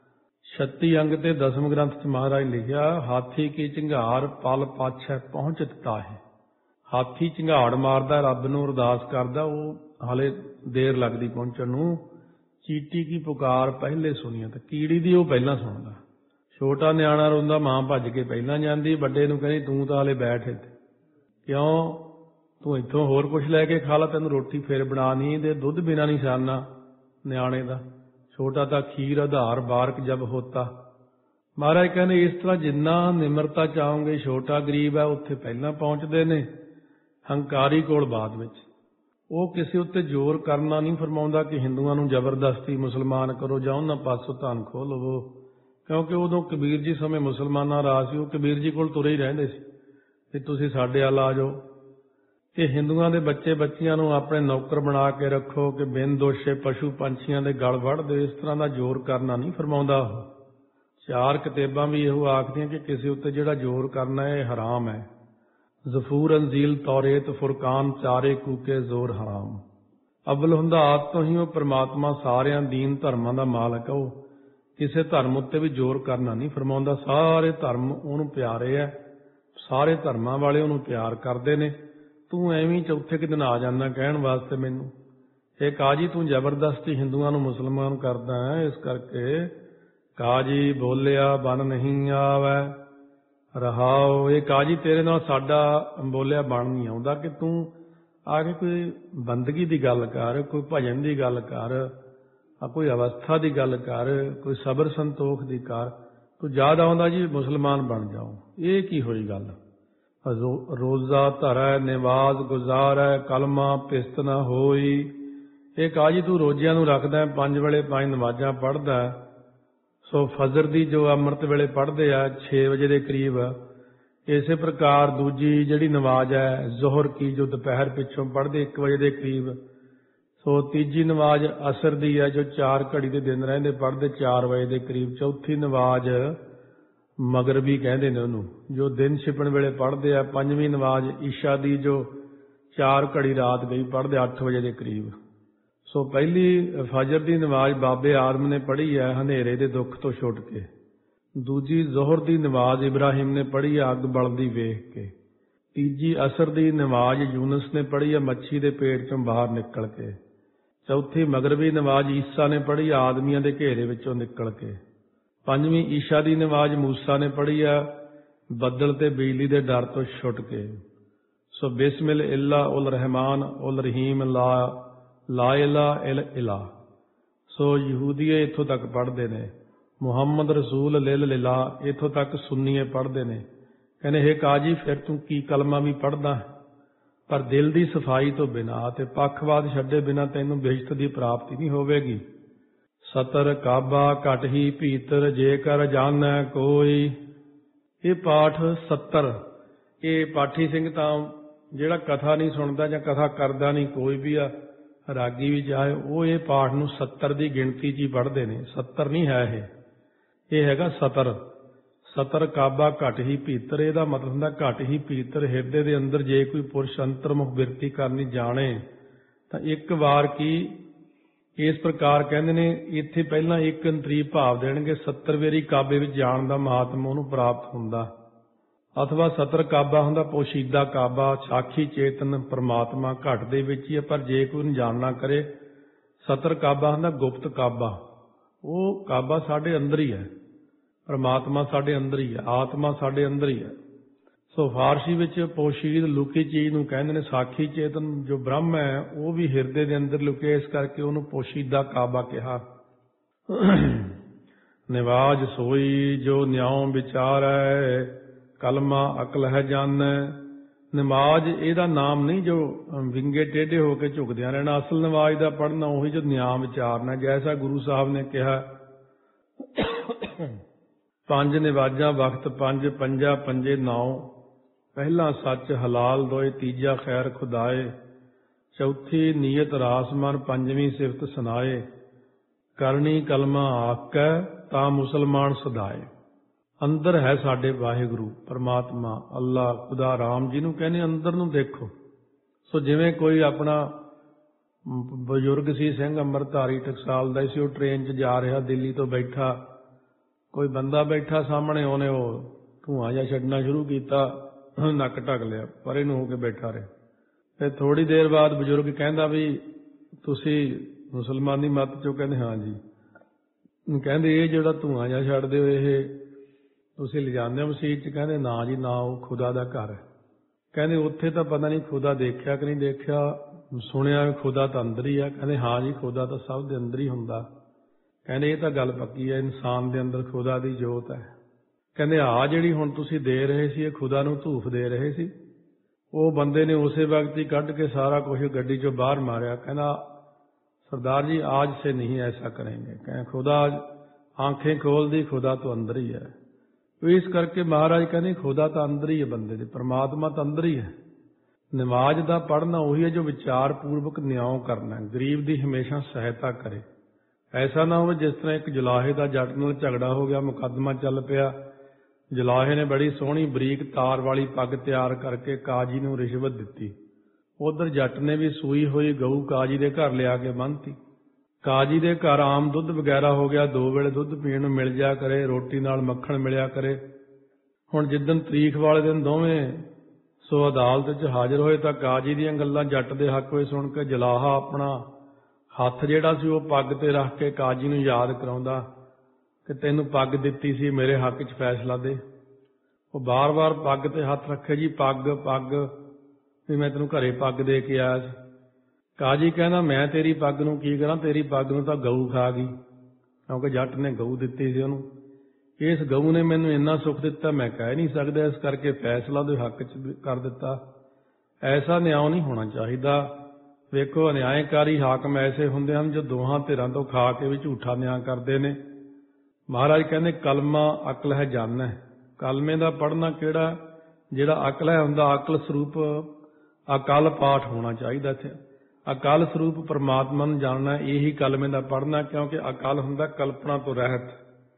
36 ਅੰਗ ਤੇ 10ਵੇਂ ਗ੍ਰੰਥ 'ਚ ਮਹਾਰਾਜ ਲਿਖਿਆ, ਹਾਥੀ ਕੀ ਝੰਗਾਰ ਪਲ ਪਾਛੈ ਪਹੁੰਚਤ ਤਾਹੇ। ਹਾਥੀ ਝੰਗਾੜ ਮਾਰਦਾ, ਰੱਬ ਨੂੰ ਅਰਦਾਸ ਕਰਦਾ, ਉਹ ਹਾਲੇ ਦੇਰ ਲੱਗਦੀ ਪਹੁੰਚਣ ਨੂੰ। ਚੀਟੀ ਕੀ ਪੁਕਾਰ ਪਹਿਲੇ ਸੁਣੀਆਂ, ਤਾਂ ਕੀੜੀ ਦੀ ਉਹ ਪਹਿਲਾਂ ਸੁਣਦਾ। ਛੋਟਾ ਨਿਆਣਾ ਰੋਂਦਾ, ਮਾਂ ਭੱਜ ਕੇ ਪਹਿਲਾਂ ਜਾਂਦੀ, ਵੱਡੇ ਨੂੰ ਕਹਿੰਦੀ ਤੂੰ ਤਾਂ ਹਾਲੇ ਬੈਠ ਇੱਥੇ, ਕਿਉਂ ਤੂੰ ਇੱਥੋਂ ਹੋਰ ਕੁਛ ਲੈ ਕੇ ਖਾ ਲਾ, ਤੈਨੂੰ ਰੋਟੀ ਫਿਰ ਬਣਾ ਨਹੀਂ ਦੇ, ਦੁੱਧ ਬਿਨਾਂ ਨਹੀਂ ਸਰਨਾ ਨਿਆਣੇ ਦਾ। ਛੋਟਾ ਤਾਂ ਖੀਰ ਆਧਾਰ ਬਾਰਕ ਜਬ ਹੋਤਾ। ਮਹਾਰਾਜ ਕਹਿੰਦੇ ਇਸ ਤਰ੍ਹਾਂ ਜਿੰਨਾ ਨਿਮਰਤਾ ਚਾਹੋਗੇ, ਛੋਟਾ ਗਰੀਬ ਹੈ ਉੱਥੇ ਪਹਿਲਾਂ ਪਹੁੰਚਦੇ ਨੇ, ਹੰਕਾਰੀ ਕੋਲ ਬਾਅਦ ਵਿੱਚ। ਉਹ ਕਿਸੇ ਉੱਤੇ ਜ਼ੋਰ ਕਰਨਾ ਨਹੀਂ ਫਰਮਾਉਂਦਾ ਕਿ ਹਿੰਦੂਆਂ ਨੂੰ ਜ਼ਬਰਦਸਤੀ ਮੁਸਲਮਾਨ ਕਰੋ ਜਾਂ ਉਹਨਾਂ ਪਾਸੋਂ ਧਨ ਖੋਹ ਲਵੋ, ਕਿਉਂਕਿ ਉਦੋਂ ਕਬੀਰ ਜੀ ਸਮੇਂ ਮੁਸਲਮਾਨਾਂ ਰਾਜ ਸੀ, ਉਹ ਕਬੀਰ ਜੀ ਕੋਲ ਤੁਰੇ ਹੀ ਰਹਿੰਦੇ ਸੀ ਕਿ ਤੁਸੀਂ ਸਾਡੇ ਵੱਲ ਆ ਜਾਓ। ਕਿ ਹਿੰਦੂਆਂ ਦੇ ਬੱਚੇ ਬੱਚੀਆਂ ਨੂੰ ਆਪਣੇ ਨੌਕਰ ਬਣਾ ਕੇ ਰੱਖੋ ਕਿ ਬਿਨ ਦੋਸ਼ੇ ਪਸ਼ੂ ਪੰਛੀਆਂ ਦੇ ਗਲ ਵੜ ਦਿਓ, ਇਸ ਤਰ੍ਹਾਂ ਦਾ ਜ਼ੋਰ ਕਰਨਾ ਨਹੀਂ ਫਰਮਾਉਂਦਾ ਉਹ। 4 ਕਿਤਾਬਾਂ ਵੀ ਇਹੋ ਆਖਦੀਆਂ ਕਿ ਕਿਸੇ ਉੱਤੇ ਜਿਹੜਾ ਜ਼ੋਰ ਕਰਨਾ ਇਹ ਹਰਾਮ ਹੈ। ਜ਼ਫੂਰ ਅੰਜ਼ੀਲ ਤੌਰੇਤ ਫੁਰਕਾਨ ਚਾਰੇ ਕੂਕੇ ਜ਼ੋਰ ਹਰਾਮ। ਅਵਲ ਹੁੰਦਾ ਆਪ ਤੋਂ ਹੀ ਉਹ ਪਰਮਾਤਮਾ ਸਾਰਿਆਂ ਦੀਨ ਧਰਮਾਂ ਦਾ ਮਾਲਕ ਹੈ ਉਹ। ਕਿਸੇ ਧਰਮ ਉੱਤੇ ਵੀ ਜ਼ੋਰ ਕਰਨਾ ਨਹੀਂ ਫਰਮਾਉਂਦਾ। ਸਾਰੇ ਧਰਮ ਉਹਨੂੰ ਪਿਆਰੇ ਹੈ, ਸਾਰੇ ਧਰਮਾਂ ਵਾਲੇ ਉਹਨੂੰ ਪਿਆਰ ਕਰਦੇ ਨੇ। ਤੂੰ ਐਵੇਂ ਚੌਥੇ ਕੁ ਦਿਨ ਆ ਜਾਂਦਾ ਕਹਿਣ ਵਾਸਤੇ ਮੈਨੂੰ, ਇਹ ਕਾਜੀ ਤੂੰ ਜ਼ਬਰਦਸਤੀ ਹਿੰਦੂਆਂ ਨੂੰ ਮੁਸਲਮਾਨ ਕਰਦਾ ਹੈ, ਇਸ ਕਰਕੇ ਕਾਜੀ ਬੋਲਿਆ ਬਨ ਨਹੀਂ ਆਵੈ ਰਹਾਓ। ਇਹ ਕਾਜੀ ਤੇਰੇ ਨਾਲ ਸਾਡਾ ਬੋਲਿਆ ਬਣ ਨਹੀਂ ਆਉਂਦਾ ਕਿ ਤੂੰ ਆ ਕੇ ਕੋਈ ਬੰਦਗੀ ਦੀ ਗੱਲ ਕਰ, ਕੋਈ ਭਜਨ ਦੀ ਗੱਲ ਕਰ, ਕੋਈ ਅਵਸਥਾ ਦੀ ਗੱਲ ਕਰ, ਕੋਈ ਸਬਰ ਸੰਤੋਖ ਦੀ ਕਰ। ਤੂੰ ਯਾਦ ਆਉਂਦਾ ਜੀ ਮੁਸਲਮਾਨ ਬਣ ਜਾਓ। ਇਹ ਕੀ ਹੋਈ ਗੱਲ? ਰੋਜ਼ਾ ਧਰੈ ਨਿਵਾਜ਼ ਗੁਜ਼ਾਰੈ ਕਲਮਾ ਪਿਸਤ ਨਾ ਹੋਈ। ਇਹ ਕਾਜੀ ਤੂੰ ਰੋਜ਼ਿਆਂ ਨੂੰ ਰੱਖਦਾ, 5 ਵੇਲੇ 5 ਨਮਾਜ਼ਾਂ ਪੜ੍ਹਦਾ। ਸੋ ਫਜਰ ਦੀ ਜੋ ਅੰਮ੍ਰਿਤ ਵੇਲੇ ਪੜ੍ਹਦੇ ਆ 6 ਵਜੇ ਦੇ ਕਰੀਬ, ਇਸੇ ਪ੍ਰਕਾਰ ਦੂਜੀ ਜਿਹੜੀ ਨਮਾਜ਼ ਹੈ ਜ਼ੋਹਰ ਕੀ ਜੋ ਦੁਪਹਿਰ ਪਿੱਛੋਂ ਪੜ੍ਹਦੇ 1 ਵਜੇ ਦੇ ਕਰੀਬ। ਸੋ ਤੀਜੀ ਨਮਾਜ਼ ਅਸਰ ਦੀ ਹੈ ਜੋ 4 ਘੜੀ ਦੇ ਦਿਨ ਰਹਿੰਦੇ ਪੜ੍ਹਦੇ 4 ਵਜੇ ਦੇ ਕਰੀਬ। ਚੌਥੀ ਨਮਾਜ਼ ਮਗਰਬੀ ਕਹਿੰਦੇ ਨੇ ਉਹਨੂੰ, ਜੋ ਦਿਨ ਛਿਪਣ ਵੇਲੇ ਪੜ੍ਹਦੇ ਆ। ਪੰਜਵੀਂ ਨਮਾਜ਼ ਈਸ਼ਾ ਦੀ ਜੋ 4 ਘੜੀ ਰਾਤ ਗਈ ਪੜ੍ਹਦੇ 8 ਵਜੇ ਦੇ ਕਰੀਬ। ਸੋ ਪਹਿਲੀ ਫਜਰ ਦੀ ਨਮਾਜ਼ ਬਾਬੇ ਆਦਮ ਨੇ ਪੜ੍ਹੀ ਹੈ ਹਨੇਰੇ ਦੇ ਦੁੱਖ ਤੋਂ ਛੁੱਟ ਕੇ। ਦੂਜੀ ਜ਼ੋਹਰ ਦੀ ਨਮਾਜ਼ ਇਬਰਾਹਿਮ ਨੇ ਪੜ੍ਹੀ ਹੈ ਅੱਗ ਬਲਦੀ ਵੇਖ ਕੇ। ਤੀਜੀ ਅਸਰ ਦੀ ਨਮਾਜ਼ ਯੂਨਸ ਨੇ ਪੜ੍ਹੀ ਹੈ ਮੱਛੀ ਦੇ ਪੇਟ ਚੋਂ ਬਾਹਰ ਨਿਕਲ ਕੇ। ਚੌਥੀ ਮਗਰਬੀ ਨਮਾਜ਼ ਈਸਾ ਨੇ ਪੜ੍ਹੀ ਆਦਮੀਆਂ ਦੇ ਘੇਰੇ ਵਿੱਚੋਂ ਨਿਕਲ ਕੇ। ਪੰਜਵੀਂ ਈਸ਼ਾ ਦੀ ਨਮਾਜ਼ ਮੂਸਾ ਨੇ ਪੜ੍ਹੀ ਹੈ ਬੱਦਲ ਤੇ ਬਿਜਲੀ ਦੇ ਡਰ ਤੋਂ ਛੁੱਟ ਕੇ। ਸੋ ਬਿਸਮਿਲ ਇਲਾ ਉਲ ਰਹਿਮਾਨ ਉਲ ਰਹੀਮ ਲਾ ਇਲਾ ਇਲ ਇਲਾ। ਸੋ ਯਹੂਦੀਏ ਇੱਥੋਂ ਤੱਕ ਪੜ੍ਹਦੇ ਨੇ, ਮੁਹੰਮਦ ਰਸੂਲ ਲਿਲ ਲਿਲਾ ਇੱਥੋਂ ਤੱਕ ਸੁੰਨੀਏ ਪੜ੍ਹਦੇ ਨੇ। ਕਹਿੰਦੇ ਹੇ ਕਾਜੀ ਫਿਰ ਤੂੰ ਕੀ ਕਲਮਾ ਵੀ ਪੜ੍ਹਦਾ, ਪਰ ਦਿਲ ਦੀ ਸਫਾਈ ਤੋਂ ਬਿਨਾਂ ਤੇ ਪੱਖਵਾਦ ਛੱਡੇ ਬਿਨਾਂ ਤੈਨੂੰ ਬਿਹਸ਼ਤ ਦੀ ਪ੍ਰਾਪਤੀ ਨਹੀਂ ਹੋਵੇਗੀ। ਸਤਰ ਕਾਬਾ ਘਟ ਹੀ ਭੀਤਰ ਜੇਕਰ ਜਾਣੈ ਕੋਈ। ਇਹ ਪਾਠ 70, ਇਹ ਪਾਠੀ ਸਿੰਘ ਤਾਂ ਜਿਹੜਾ ਕਥਾ ਨਹੀਂ ਸੁਣਦਾ ਜਾਂ ਕਥਾ ਕਰਦਾ ਨਹੀਂ, ਕੋਈ ਵੀ ਆ ਰਾਗੀ ਵੀ ਚਾਹੇ, ਉਹ ਇਹ ਪਾਠ ਨੂੰ 70 ਦੀ ਗਿਣਤੀ 'ਚ ਹੀ ਪੜ੍ਹਦੇ ਨੇ। 70 ਨਹੀਂ ਹੈ ਇਹ ਹੈਗਾ ਸਤਰ। ਸਤਰ ਕਾਬਾ ਘਟ ਹੀ ਭੀਤਰ, ਇਹਦਾ ਮਤਲਬ ਹੁੰਦਾ ਘਟ ਹੀ ਭੀਤਰ ਹਿਰਦੇ ਦੇ ਅੰਦਰ ਜੇ ਕੋਈ ਪੁਰਸ਼ ਅੰਤਰਮੁਖ ਬਿਰਤੀ ਕਰਨੀ ਜਾਣੇ ਤਾਂ ਇੱਕ ਵਾਰ ਕੀ ਇਸ ਪ੍ਰਕਾਰ ਕਹਿੰਦੇ ਨੇ। ਇੱਥੇ ਪਹਿਲਾਂ ਇੱਕ ਅੰਤਰੀ ਭਾਵ ਦੇਣਗੇ 70 ਵੇਰੀ ਕਾਬੇ ਵਿੱਚ ਜਾਣ ਦਾ ਮਹਾਤਮ ਉਹਨੂੰ ਪ੍ਰਾਪਤ ਹੁੰਦਾ। ਅਥਵਾ ਸਤਰ ਕਾਬਾ ਹੁੰਦਾ ਪੋਸ਼ੀਦਾ ਕਾਬਾ, ਸਾਖੀ ਚੇਤਨ ਪਰਮਾਤਮਾ ਘਟ ਦੇ ਵਿੱਚ ਹੀ ਹੈ, ਪਰ ਜੇ ਕੋਈ ਜਾਣਨਾ ਕਰੇ। ਸਤਰ ਕਾਬਾ ਹੁੰਦਾ ਗੁਪਤ ਕਾਬਾ, ਉਹ ਕਾਬਾ ਸਾਡੇ ਅੰਦਰ ਹੀ ਹੈ, ਪਰਮਾਤਮਾ ਸਾਡੇ ਅੰਦਰ ਹੀ ਹੈ, ਆਤਮਾ ਸਾਡੇ ਅੰਦਰ ਹੀ ਹੈ। ਸੋ ਫਾਰਸੀ ਵਿੱਚ ਪੋਸ਼ੀਦ ਲੁਕੀ ਚੀਜ਼ ਨੂੰ ਕਹਿੰਦੇ ਨੇ। ਸਾਖੀ ਚੇਤਨ ਜੋ ਬ੍ਰਹਮ ਹੈ ਉਹ ਵੀ ਹਿਰਦੇ ਦੇ ਅੰਦਰ ਲੁਕੇ, ਇਸ ਕਰਕੇ ਉਹਨੂੰ ਪੋਸ਼ੀਦਾ ਕਾਬਾ ਕਿਹਾ। ਨਿਵਾਜ ਸੋਈ ਜੋ ਨਿਆਉ ਵਿਚਾਰੈ ਕਲਮਾ ਅਕਲ ਹੈ ਜਾਣੈ। ਨਮਾਜ਼ ਇਹਦਾ ਨਾਮ ਨਹੀਂ ਜੋ ਵਿੰਗੇ ਟੇਢੇ ਹੋ ਕੇ ਝੁਕਦਿਆਂ ਰਹਿਣਾ। ਅਸਲ ਨਮਾਜ਼ ਦਾ ਪੜ੍ਹਨਾ ਉਹੀ ਜੋ ਨਿਆਮ ਵਿਚਾਰਨਾ, ਜੈਸਾ ਗੁਰੂ ਸਾਹਿਬ ਨੇ ਕਿਹਾ 5 ਨਿਵਾਜ਼ਾਂ ਵਕਤ 5 ਪੰਜਾ ਪੰਜੇ 9। ਪਹਿਲਾ ਸੱਚ ਹਲਾਲ ਦੋਏ, ਤੀਜਾ ਖੈਰ ਖੁਦਾਏ, ਚੌਥੀ ਨੀਅਤ ਰਾਸਮਨ, ਪੰਜਵੀਂ ਸਿਫਤ ਸੁਨਾਏ। ਕਰਨੀ ਕਲਮਾ ਆਕੈ ਤਾਂ ਮੁਸਲਮਾਨ ਸਦਾਏ। ਅੰਦਰ ਹੈ ਸਾਡੇ ਵਾਹਿਗੁਰੂ ਪਰਮਾਤਮਾ ਅੱਲਾ ਖੁਦਾ ਰਾਮ ਜੀ ਨੂੰ ਕਹਿੰਦੇ ਅੰਦਰ ਨੂੰ ਦੇਖੋ। ਸੋ ਜਿਵੇਂ ਕੋਈ ਆਪਣਾ ਬਜ਼ੁਰਗ ਸੀ ਸਿੰਘ ਅੰਮ੍ਰਿਤਧਾਰੀ ਟਕਸਾਲ ਦਾ ਸੀ, ਉਹ ਟ੍ਰੇਨ 'ਚ ਜਾ ਰਿਹਾ ਦਿੱਲੀ ਤੋਂ ਬੈਠਾ, ਕੋਈ ਬੰਦਾ ਬੈਠਾ ਸਾਹਮਣੇ, ਉਹਨੇ ਉਹ ਧੂੰਆਂ ਜਿਹਾ ਛੱਡਣਾ ਸ਼ੁਰੂ ਕੀਤਾ, ਨੱਕ ਢੱਕ ਲਿਆ, ਪਰੇ ਨੂੰ ਹੋ ਕੇ ਬੈਠਾ ਰਿਹਾ। ਫਿਰ ਥੋੜ੍ਹੀ ਦੇਰ ਬਾਅਦ ਬਜ਼ੁਰਗ ਕਹਿੰਦਾ ਵੀ ਤੁਸੀਂ ਮੁਸਲਮਾਨੀ ਮੱਤ 'ਚੋਂ? ਕਹਿੰਦੇ ਹਾਂ ਜੀ। ਕਹਿੰਦੇ ਇਹ ਜਿਹੜਾ ਧੂੰਆਂ ਜਿਹਾ ਛੱਡਦੇ ਹੋ ਇਹ ਤੁਸੀਂ ਲਿਜਾਂਦੇ ਹੋ ਮਸੀਤ 'ਚ? ਕਹਿੰਦੇ ਨਾ ਜੀ ਨਾ, ਉਹ ਖੁਦਾ ਦਾ ਘਰ ਹੈ। ਕਹਿੰਦੇ ਉੱਥੇ ਤਾਂ ਪਤਾ ਨਹੀਂ ਖੁਦਾ ਦੇਖਿਆ ਕਿ ਨਹੀਂ ਦੇਖਿਆ, ਸੁਣਿਆ ਖੁਦਾ ਤਾਂ ਅੰਦਰ ਹੀ ਆ। ਕਹਿੰਦੇ ਹਾਂ ਜੀ ਖੁਦਾ ਤਾਂ ਸਭ ਦੇ ਅੰਦਰ ਹੀ ਹੁੰਦਾ। ਕਹਿੰਦੇ ਇਹ ਤਾਂ ਗੱਲ ਪੱਕੀ ਹੈ, ਇਨਸਾਨ ਦੇ ਅੰਦਰ ਖੁਦਾ ਦੀ ਜੋਤ ਹੈ। ਕਹਿੰਦੇ ਆਹ ਜਿਹੜੀ ਹੁਣ ਤੁਸੀਂ ਦੇ ਰਹੇ ਸੀ ਇਹ ਖੁਦਾ ਨੂੰ ਧੂਫ ਦੇ ਰਹੇ ਸੀ? ਉਹ ਬੰਦੇ ਨੇ ਉਸੇ ਵਕਤ ਹੀ ਕੱਢ ਕੇ ਸਾਰਾ ਕੁਝ ਗੱਡੀ 'ਚੋਂ ਬਾਹਰ ਮਾਰਿਆ। ਕਹਿੰਦਾ ਸਰਦਾਰ ਜੀ आज से नहीं ऐसा करेंगे। कहें खुदा आंखें खोल दी, खुदा तो अंदर ही है। तो इस करके महाराज कहने खुदा तो अंदर ही है बंदे दे, परमात्मा तो अंदर ही है। नमाज का पढ़ना वही है जो विचार पूर्वक न्याय करना, गरीब की हमेशा सहायता करे। ऐसा ना हो जिस तरह एक जुलाहे का जट नाल झगड़ा हो गया, मुकदमा चल पिया, जुलाहे ने बड़ी सोहनी बरीक तार वाली पग तैयार करके काजी नूं रिश्वत दिती। उधर जट ने भी सूई हुई गऊ काजी दे घर लिया के बन्नती। ਕਾਜੀ ਦੇ ਘਰ ਆਮ ਦੁੱਧ ਵਗੈਰਾ ਹੋ ਗਿਆ, 2 ਵੇਲੇ ਦੁੱਧ ਪੀਣ ਨੂੰ ਮਿਲ ਜਾ ਕਰੇ, ਰੋਟੀ ਨਾਲ ਮੱਖਣ ਮਿਲਿਆ ਕਰੇ। ਹੁਣ ਜਿੱਦਣ ਤਰੀਕ ਵਾਲੇ ਦਿਨ ਦੋਵੇਂ ਸੋ ਅਦਾਲਤ 'ਚ ਹਾਜ਼ਰ ਹੋਏ ਤਾਂ ਕਾਜੀ ਦੀਆਂ ਗੱਲਾਂ ਜੱਟ ਦੇ ਹੱਕ ਵਿੱਚ ਸੁਣ ਕੇ ਜਲਾਹਾ ਆਪਣਾ ਹੱਥ ਜਿਹੜਾ ਸੀ ਉਹ ਪੱਗ ਤੇ ਰੱਖ ਕੇ ਕਾਜੀ ਨੂੰ ਯਾਦ ਕਰਾਉਂਦਾ ਕਿ ਤੈਨੂੰ ਪੱਗ ਦਿੱਤੀ ਸੀ, ਮੇਰੇ ਹੱਕ 'ਚ ਫੈਸਲਾ ਦੇ। ਉਹ ਬਾਰ-ਬਾਰ ਪੱਗ ਤੇ ਹੱਥ ਰੱਖੇ, ਜੀ ਪੱਗ ਪੱਗ, ਵੀ ਮੈਂ ਤੈਨੂੰ ਘਰੇ ਪੱਗ ਦੇ ਕੇ ਆਇਆ ਸੀ। ਕਾਜੀ ਕਹਿੰਦਾ ਮੈਂ ਤੇਰੀ ਪੱਗ ਨੂੰ ਕੀ ਕਰਾਂ, ਤੇਰੀ ਪੱਗ ਨੂੰ ਤਾਂ ਗਊ ਖਾ ਗਈ, ਕਿਉਂਕਿ ਜੱਟ ਨੇ ਗਊ ਦਿੱਤੀ ਸੀ ਉਹਨੂੰ। ਇਸ ਗਊ ਨੇ ਮੈਨੂੰ ਇੰਨਾ ਸੁੱਖ ਦਿੱਤਾ ਮੈਂ ਕਹਿ ਨਹੀਂ ਸਕਦਾ, ਇਸ ਕਰਕੇ ਫੈਸਲਾ ਉਹਦੇ ਹੱਕ 'ਚ ਕਰ ਦਿੱਤਾ। ਐਸਾ ਨਿਆਂ ਨਹੀਂ ਹੋਣਾ ਚਾਹੀਦਾ। ਵੇਖੋ, ਅਨਿਆਇਕਾਰੀ ਹਾਕਮ ਐਸੇ ਹੁੰਦੇ ਹਨ ਜੋ ਦੋਹਾਂ ਧਿਰਾਂ ਤੋਂ ਖਾ ਕੇ ਵੀ ਝੂਠਾ ਨਿਆਂ ਕਰਦੇ ਨੇ। ਮਹਾਰਾਜ ਕਹਿੰਦੇ ਕਲਮਾ ਅਕਲ ਹੈ ਜਨ ਹੈ। ਕਲਮੇ ਦਾ ਪੜ੍ਹਨਾ ਕਿਹੜਾ, ਜਿਹੜਾ ਅਕਲ ਹੈ ਹੁੰਦਾ, ਅਕਲ ਸਰੂਪ ਅਕਲ ਪਾਠ ਹੋਣਾ ਚਾਹੀਦਾ ਇੱਥੇ। ਅਕਲ ਸਰੂਪ ਪਰਮਾਤਮਾ ਨੂੰ ਜਾਣਨਾ, ਇਹੀ ਕਲਮੇ ਦਾ ਪੜ੍ਹਨਾ, ਕਿਉਂਕਿ ਅਕਲ ਹੁੰਦਾ ਕਲਪਨਾ ਤੋਂ ਰਹਿਤ।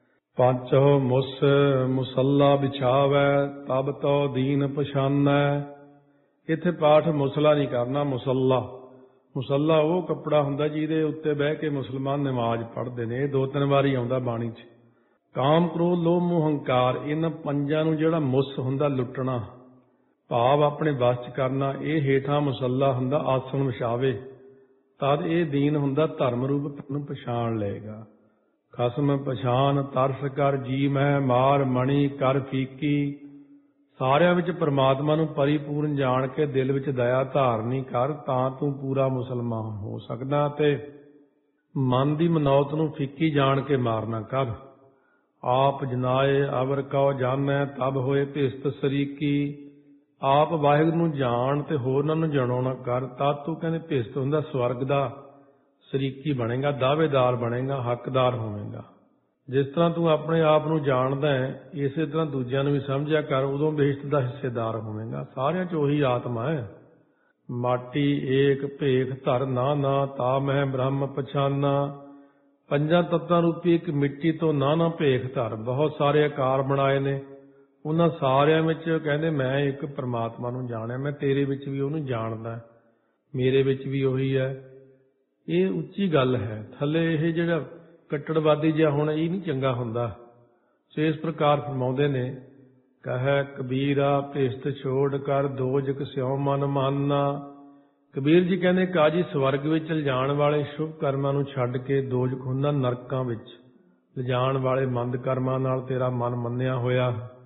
ਪੰਚੋ ਮੁਸ ਮੁਸੱਲਾ ਵਿਛਾਵੈ, ਤਬ ਤੋ ਦੀਨ ਪਛਾਨੈ। ਇੱਥੇ ਪਾਠ ਮੁਸਲਾ ਨਹੀਂ ਕਰਨਾ, ਮੁਸੱਲਾ। ਮੁਸੱਲਾ ਉਹ ਕੱਪੜਾ ਹੁੰਦਾ ਜਿਹਦੇ ਉੱਤੇ ਬਹਿ ਕੇ ਮੁਸਲਮਾਨ ਨਮਾਜ਼ ਪੜ੍ਹਦੇ ਨੇ। ਇਹ 2-3 ਵਾਰੀ ਆਉਂਦਾ ਬਾਣੀ 'ਚ। ਕਾਮ, ਕ੍ਰੋਧ, ਲੋਭ, ਮੋਹ, ਹੰਕਾਰ, ਇਹਨਾਂ ਪੰਜਾਂ ਨੂੰ ਜਿਹੜਾ ਮੁਸ ਹੁੰਦਾ ਲੁੱਟਣਾ, ਭਾਵ ਆਪਣੇ ਵਸ 'ਚ ਕਰਨਾ, ਇਹ ਹੇਠਾਂ ਮੁਸੱਲਾ ਹੁੰਦਾ ਆਸਣ ਵਿਛਾਵੇ, ਤਦ ਇਹ ਦੀਨ ਹੁੰਦਾ ਧਰਮ ਰੂਪ ਨੂੰ ਪਛਾਣ ਲਏਗਾ। ਖਸਮ ਪਛਾਣ ਤਰਸ ਕਰ ਜੀ ਮੈਂ, ਮਾਰ ਮਣੀ ਕਰ ਫੀਕੀ। ਸਾਰਿਆਂ ਵਿੱਚ ਪਰਮਾਤਮਾ ਨੂੰ ਪਰਿਪੂਰਨ ਜਾਣ ਕੇ ਦਿਲ ਵਿੱਚ ਦਇਆ ਧਾਰਨੀ ਕਰ, ਤਾਂ ਤੂੰ ਪੂਰਾ ਮੁਸਲਮਾਨ ਹੋ ਸਕਦਾ। ਤੇ ਮਨ ਦੀ ਮਨੌਤ ਨੂੰ ਫਿੱਕੀ ਜਾਣ ਕੇ ਮਾਰਨਾ ਕਰ। ਆਪ ਜਨਾਏ ਅਵਰ ਕਉ ਜਾਣੈ, ਤਬ ਹੋਏ ਭਿਸਤ ਸਰੀਕੀ। ਆਪ ਵਾਹਿਗੁਰੂ ਨੂੰ ਜਾਣ ਤੇ ਹੋਰਨਾਂ ਨੂੰ ਜਾਣਾਉਣਾ ਕਰ, ਤਦ ਤੂੰ ਕਹਿੰਦੇ ਭਿਸਤ ਹੁੰਦਾ ਸਵਰਗ ਦਾ ਸਰੀਕੀ ਬਣੇਗਾ, ਦਾਅਵੇਦਾਰ ਬਣੇਗਾ, ਹੱਕਦਾਰ ਹੋਵੇਗਾ। ਜਿਸ ਤਰ੍ਹਾਂ ਤੂੰ ਆਪਣੇ ਆਪ ਨੂੰ ਜਾਣਦਾ ਹੈ, ਇਸੇ ਤਰ੍ਹਾਂ ਦੂਜਿਆਂ ਨੂੰ ਵੀ ਸਮਝਿਆ ਕਰ, ਉਦੋਂ ਬਹਿਸ਼ਤ ਦਾ ਹਿੱਸੇਦਾਰ ਹੋਵੇਗਾ। ਸਾਰਿਆਂ 'ਚ ਉਹੀ ਆਤਮਾ ਹੈ। ਮਾਟੀ ਏਕ ਭੇਖ ਧਰ ਨਾ ਨਾ, ਤਾ ਮੈਂ ਬ੍ਰਹਮ ਪਛਾਨਾ। ਪੰਜਾਂ ਤੱਤਾਂ ਰੂਪੀ ਇੱਕ ਮਿੱਟੀ ਤੋਂ ਨਾ ਭੇਖ ਧਰ। ਬਹੁਤ ਸਾਰੇ ਆਕਾਰ ਬਣਾਏ ਨੇ, ਉਹਨਾਂ ਸਾਰਿਆਂ ਵਿੱਚ ਕਹਿੰਦੇ ਮੈਂ ਇੱਕ ਪਰਮਾਤਮਾ ਨੂੰ ਜਾਣਿਆ, ਮੈਂ ਤੇਰੇ ਵਿੱਚ ਵੀ ਉਹਨੂੰ ਜਾਣਦਾ, ਮੇਰੇ ਵਿੱਚ ਵੀ ਉਹੀ ਹੈ। ਇਹ ਉੱਚੀ ਗੱਲ ਹੈ। ਥੱਲੇ ਇਹ ਜਿਹੜਾ ਕੱਟੜਵਾਦੀ ਜਿਹਾ ਹੁਣ ਇਹ ਨਹੀਂ ਚੰਗਾ ਹੁੰਦਾ। ਸੋ ਇਸ ਪ੍ਰਕਾਰ ਫਰਮਾਉਂਦੇ ਨੇ, ਕਹੈ ਕਬੀਰਾ ਭਿਸਤ ਛੋੜ ਕਰ, ਦੋਜਕ ਸਿਉ ਮਨ ਮਾਨਾ। ਕਬੀਰ ਜੀ ਕਹਿੰਦੇ ਕਾਜੀ ਸਵਰਗ ਵਿੱਚ ਲਿਜਾਣ ਵਾਲੇ ਸ਼ੁਭ ਕਰਮਾਂ ਨੂੰ ਛੱਡ ਕੇ ਦੋਜਕ ਹੁੰਦਾ ਨਰਕਾਂ ਵਿੱਚ ਲਿਜਾਣ ਵਾਲੇ ਮੰਦ ਕਰਮਾਂ ਨਾਲ ਤੇਰਾ ਮਨ ਮੰਨਿਆ ਹੋਇਆ।